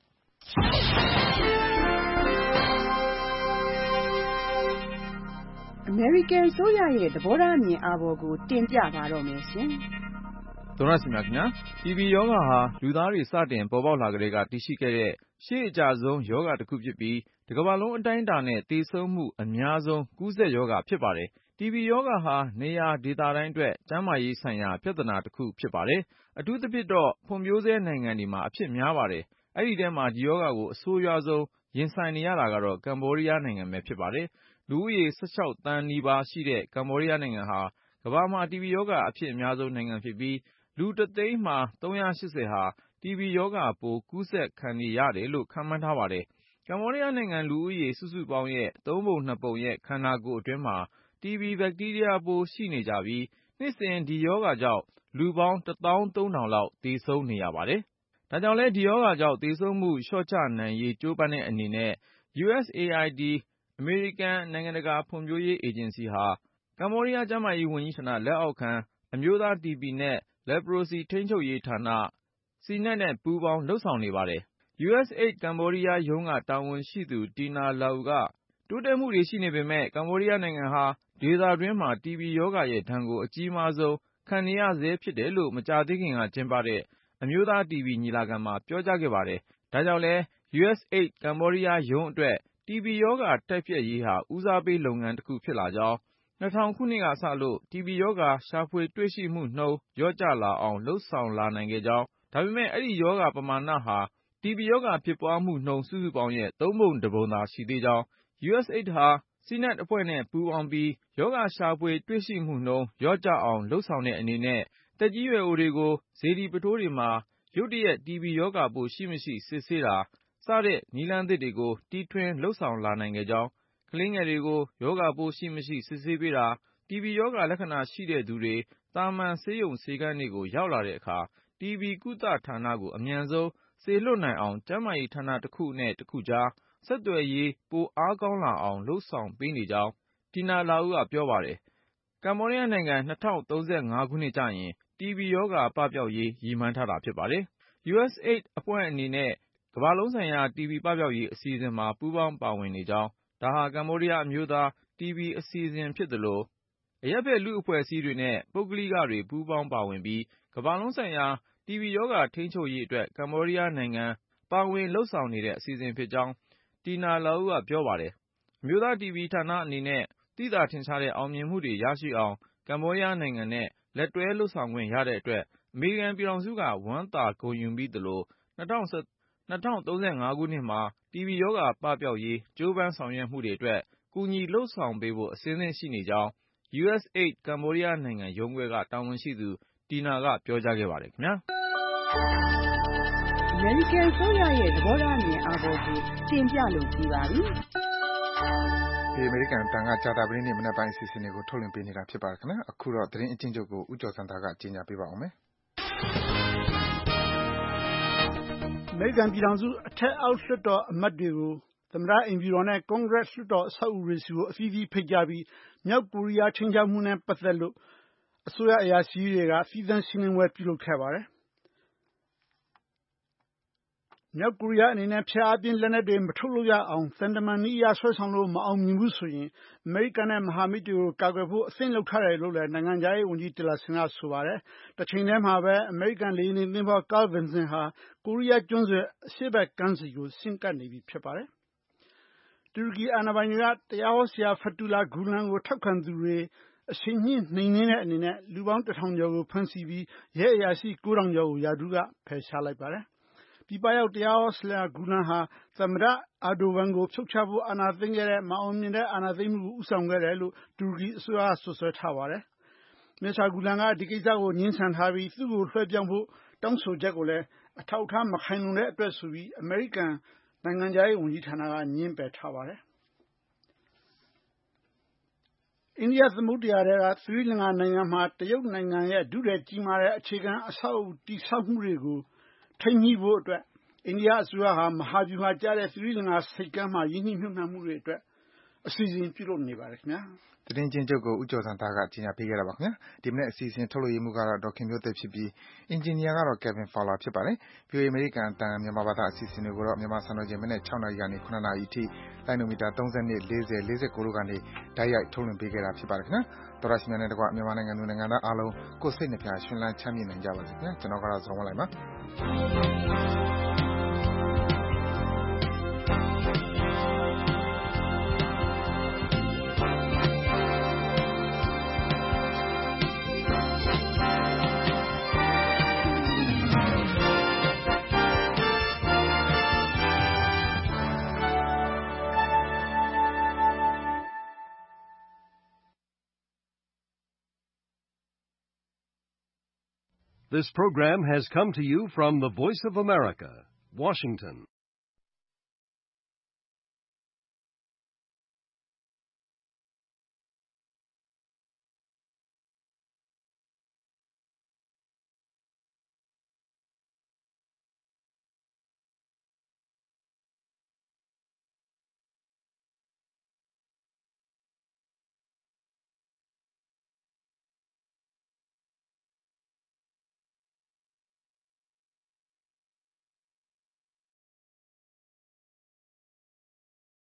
အမေရိကန်ဆိုရရဲ့သဘောထားအမြင်အာဘော်ကိုတင်ပြပါတော့မယ်ရှင်သောရရှိမြခင်ဗျာ TB ရောဂါဟာလူသားတွေစတင်ပေါ်ပေါက်လာကြတဲ့ကတည်ရှိခဲ့တဲ့ရှေ့အကျဆုံးရောဂါတစ်ခုဖြစ်ပြီးတစ်ကမ္ဘာလုံးအတိုင်းအတာနဲ့သေဆုံးမှုအများဆုံးကူးစက်ရောဂါဖြစ်ပါတယ်။ TB ရောဂါဟာနေရာဒေသတိုင်းအတွက်ကျန်းမာရေးဆိုင်ရာပြဿနာတစ်ခုဖြစ်ပါတယ်။အထူးသဖြင့်တော့ဖွံ့ဖြိုးဆဲနိုင်ငံတွေမှာအဖြစ်များပါတယ်။အဲဒီထဲမှာဒီရောဂါကိုအဆိုးရွားဆုံးရင်ဆိုင်နေရတာကတော့ကမ္ဘောဒီးယားနိုင်ငံပဲဖြစ်ပါတယ်။လူဦးရေ16 သန်းနီးပါးရှိတဲ့ကမ္ဘောဒီးယားနိုင်ငံဟာကမ္ဘာမှာ TB ရောဂါအဖြစ်အများဆုံးနိုင်ငံဖြစ်ပြီးလူ1 သိန်းမှာ380ဟာ TB ရောဂါပိုးကူးစက်ခံနေရတယ်လို့ခန့်မှန်းထားပါတယ်။ကမ္ဘောဒီးယားနိုင်ငံလူဦးရေစုစုပေါင်းရဲ့3 ပုံ 2 ပုံရဲ့ခန္ဓာကိုယ်အတွင်းမှာ TB ဘက်တီးရီးယားပိုးရှိနေကြပြီးနှစ်စဉ်ဒီရောဂါကြောင့်လူပေါင်း 13000 လောက်သေဆုံးနေရပါတယ်။ဒါကြောင့်လဲဒီရောဂါကြောင့်သေဆုံးမှုလျှော့ချနိုင်ရေးကြိုးပမ်းတဲ့အနေနဲ့ USAID အမေရိကန်နိုင်ငံတကာဖွံ့ဖြိုးရေးအေဂျင်စီဟာကမ္ဘောဒီးယားကျန်းမာရေးဝန်ကြီးဌာနလက်အောက်ခံအမျိုးသား TB နဲ့ Leprosy ထိန်းချုပ်ရေးဌာန CNET နဲ့ပူးပေါင်းလုပ်ဆောင်နေပါတယ်။ USAID ကမ္ဘောဒီးယားရုံးကတာဝန်ရှိသူ Tina Lau ကတိုးတက်မှုတွေရှိနေပေမဲ့ကမ္ဘောဒီးယားနိုင်ငံဟာဒေသတွင်းမှာ TB ရောဂါရဲ့ဒဏ်ကိုအကြီးမားဆုံးခံနေရဆဲဖြစ်တယ်လို့မကြာသေးခင်ကကျင်းပတဲ့အမျိုးသား TB ညီလာခံမှာပြောကြားခဲ့ပါတယ်။ဒါကြောင့်လဲ USAID ကမ္ဘောဒီးယားရုံးအတွက် TB ရောဂါတိုက်ဖျက်ရေးဟာဦးစားပေးလုပ်ငန်းတစ်ခုဖြစ်လာကြောင်း2000 ခုနှစ်ကစလို့ TB ရောဂါရှာဖွေတွေ့ရှိမှုနှုန်းလျော့ကျလာအောင်လုပ်ဆောင်လာနိုင်ခဲ့ကြောင်းဒါပေမဲ့အဲဒီရောဂါပမာဏဟာ TB ရောဂါဖြစ်ပွားမှုနှုန်းစုစုပေါင်းရဲ့3 ပုံ 1 ပုံသာရှိသေးကြောင်း USAID ဟာ CNET အဖွဲ့နဲ့ပူးပေါင်းပြီးရောဂါရှာဖွေတွေ့ရှိမှုနှုန်းလျော့ကျအောင်လုပ်ဆောင်တဲ့အနေနဲ့သက်ကြီးရွယ်အိုတွေကိုစေတီပုထိုးတွေမှာရုတ်တရက် TB ရောဂါပိုးရှိမရှိစစ်ဆေးတာစတဲ့နည်းလမ်းသစ်တွေကိုတီထွင်လုပ်ဆောင်လာနိုင်ခဲ့ကြောင်းကလေးငယ်တွေကိုရောဂါပိုးရှိမရှိစစ်ဆေးပေးတာ TB ရောဂါလက္ခဏာရှိတဲ့သူတွေသာမန်ဆေးရုံဆေးခန်းတွေကိုရောက်လာတဲ့အခါ TB ကုသဌာနကိုအမြန်ဆုံးစေလွှတ်နိုင်အောင်ကျန်းမာရေးဌာနတစ်ခုနဲ့တစ်ခုကြားဆက်သွယ်ရေးပိုအားကောင်းလာအောင်လုပ်ဆောင်ပေးနေကြောင်း Tina Lau ကပြောပါတယ်။ကမ္ဘောဒီးယားနိုင်ငံ2035 ခုနှစ်ကျရင် TB ရောဂါပပျောက်ရေးရည်မှန်းထားတာဖြစ်ပါတယ်။ USAID အဖွဲ့အနေနဲ့ကမ္ဘာလုံးဆိုင်ရာ TB ပပျောက်ရေးအစီအစဉ်မှာပူးပေါင်းပါဝင်နေကြောင်းဒါဟာကမ္ဘောဒီးယားအမျိုးသား TB အစီအစဉ်ဖြစ်သလိုအရပ်ဘက်လူ့အဖွဲ့အစည်းတွေနဲ့ပုဂ္ဂလိကတွေပူးပေါင်းပါဝင်ပြီးကမ္ဘာလုံးဆိုင်ရာ TB ရောဂါထိန်းချုပ်ရေးအတွက်ကမ္ဘောဒီးယားနိုင်ငံပါဝင်လုပ်ဆောင်နေတဲ့အစီအစဉ်ဖြစ်ကြောင်း Tina Lau ကပြောပါတယ်။အမျိုးသား TB ဌာနအနေနဲ့သိသာထင်ရှားတဲ့အောင်မြင်မှုတွေရရှိအောင်ကမ္ဘောဒီးယားနိုင်ငံနဲ့လက်တွဲလုပ်ဆောင်ခွင့်ရတဲ့အတွက်အမေရိကန်ပြည်ထောင်စုကဝမ်းသာဂုဏ်ယူမိသလို2035 ခုနှစ်မှာ TB ရောဂါပပျောက်ရေးကြိုးပမ်းဆောင်ရွက်မှုတွေအတွက်ကူညီလုပ်ဆောင်ပေးဖို့အစဉ်သင့်ရှိနေကြောင်း USAID ကမ္ဘောဒီးယားနိုင်ငံရုံးခွဲကတာဝန်ရှိသူ Tina ကပြောကြားခဲ့ပါတယ်ခင်ဗျာအမေရိကန်ဆိုရရဲ့သဘောထားအမြင်အာဘော်ကိုတင်ပြလို့ပြီးပါပြီ။ဒီအမေရိကန်တန်ကကြာတာပတေးနေ့မနက်ပိုင်းအစီအစဉ်တွေကိုထုတ်လွှင့်ပေးနေတာဖြစ်ပါတယ်ခင်ဗျာအခုတော့သတင်းအချင်းချုပ်ကိုဦးကျော်စံသားကကြီးညာပေးပါအောင်မယ်။အမေရိကန်ပြည်ထောင်စုအထက်အောက်လွှတ်တော်အမတ်တွေကိုသမ္မတအိမ်ဖြူတော်နဲ့ကွန်ဂရက်လွှတ်တော်အဆောက်အဦတွေစီကိုအသီးသီးဖိတ်ကြားပြီးမြောက်ကိုရီးယားချင်းချောက်မှုနဲ့ပတ်သက်လို့အစိုးရအရာရှိတွေကသီးသန့်ရှင်းလင်းပွဲပြုလုပ်ခဲ့ပါတယ်။မြောက်ကိုရီးယားအနေနဲ့ဖျက်အားပြင်းလက်နက်တွေမထုတ်လုပ်ရအောင်သံတမန်နည်းအရဆွဲဆောင်လို့မအောင်မြင်ဘူးဆိုရင်အမေရိကန်နဲ့မဟာမိတ်တွေကိုကာကွယ်ဖို့အသင့်လုပ်ထားတယ်လို့လည်းနိုင်ငံခြားရေးဝန်ကြီးတီလာဆင်ကဆိုပါတယ်။တစ်ချိန်တည်းမှာပဲအမေရိကန်လေယာဉ်သင်္ဘော Carl Vinson ဟာကိုရီးယားကျွန်းဆွယ်အရှေ့ဘက်ကမ်းခြေကိုဆင်းကပ်နေပြီဖြစ်ပါတယ်။တူရကီအာဏာပိုင်တွေကတရားဟောဆရာ Fethullah Gulen ကိုထောက်ခံသူတွေအရှိန်မြင့်နှိမ်နင်းတဲ့အနေနဲ့လူပေါင်း 1000 ကျော်ကိုဖမ်းဆီးပြီးရဲအရာရှိ 9000 ကျော်ကိုရာထူးကဖယ်ရှားလိုက်ပါတယ်။ပြည်ပရောက်တရားဟောဆရာ Gulen ဟာသမ္မတ Erdogan ကိုဖြုတ်ချဖို့အာဏာသိမ်းခဲ့တဲ့မအောင်မြင်တဲ့အာဏာသိမ်းမှုကိုဦးဆောင်ခဲ့တယ်လို့တူရကီအစိုးရကစွပ်စွဲထားပါတယ်။ Mr. Gulen ကဒီကိစ္စကိုငြင်းဆန်ထားပြီးသူ့ကိုလွှဲပြောင်းဖို့တောင်းဆိုချက်ကိုလည်းအထောက်အထားမခိုင်လုံတဲ့အတွက်ဆိုပြီးအမေရိကန်နိုင်ငံခြားရေးဝန်ကြီးဌာနကငြင်းပယ်ထားပါတယ်။အိန္ဒိယသမုဒ္ဒရာထဲကသီရိလင်္ကာနိုင်ငံမှာတရုတ်နိုင်ငံရဲ့ဒုတိယကြီးမားတဲ့အခြေခံအဆောက်အဦတည်ဆောက်မှုတွေကိုထိန်းညှိဖို့အတွက်အိန္ဒိယအစိုးရဟာမဟာဗျူဟာကျတဲ့သီရိလင်္ကာဆိပ်ကမ်းမှာရင်းနှီးမြှုပ်နှံမှုတွေအတွက်အစီအစဉ်ပြုလုပ်နေပါတယ်ခင်ဗျာ။သတင်းချင်းချုပ်ကိုဦးကျော်စံသားကကြီးညာပေးခဲ့တာပါခင်ဗျာ။ဒီမနေ့အစီအစဉ်ထုတ်လွှင့်ရေးမှုကတော့ဒေါက်ခင်မျိုးသက်ဖြစ်ပြီးအင်ဂျင်နီယာကတော့ Kevin Fowler ဖြစ်ပါတယ်။ VOA အမေရိကန်အတန်မြန်မာဘာသာအစီအစဉ်တွေကိုတော့မြန်မာစံတော်ချိန်မနေ့6နာရီကနေ9နာရီအထိလိုင်းနိုမီတာ32 40 49တို့ကနေတိုက်ရိုက်ထုတ်လွှင့်ပေးခဲ့တာဖြစ်ပါတယ်ခင်ဗျာ။သောရရှိများနဲ့တကွမြန်မာနိုင်ငံသူနိုင်ငံသားအားလုံးကိုယ်စိတ်နှပြရှင်လန်းချမ်းမြေ့နိုင်ကြပါစေခင်ဗျာ။ကျွန်တော်ကတော့ဇော်ဝင်းလိုက်ပါ။ This program has come to you from the Voice of America, Washington.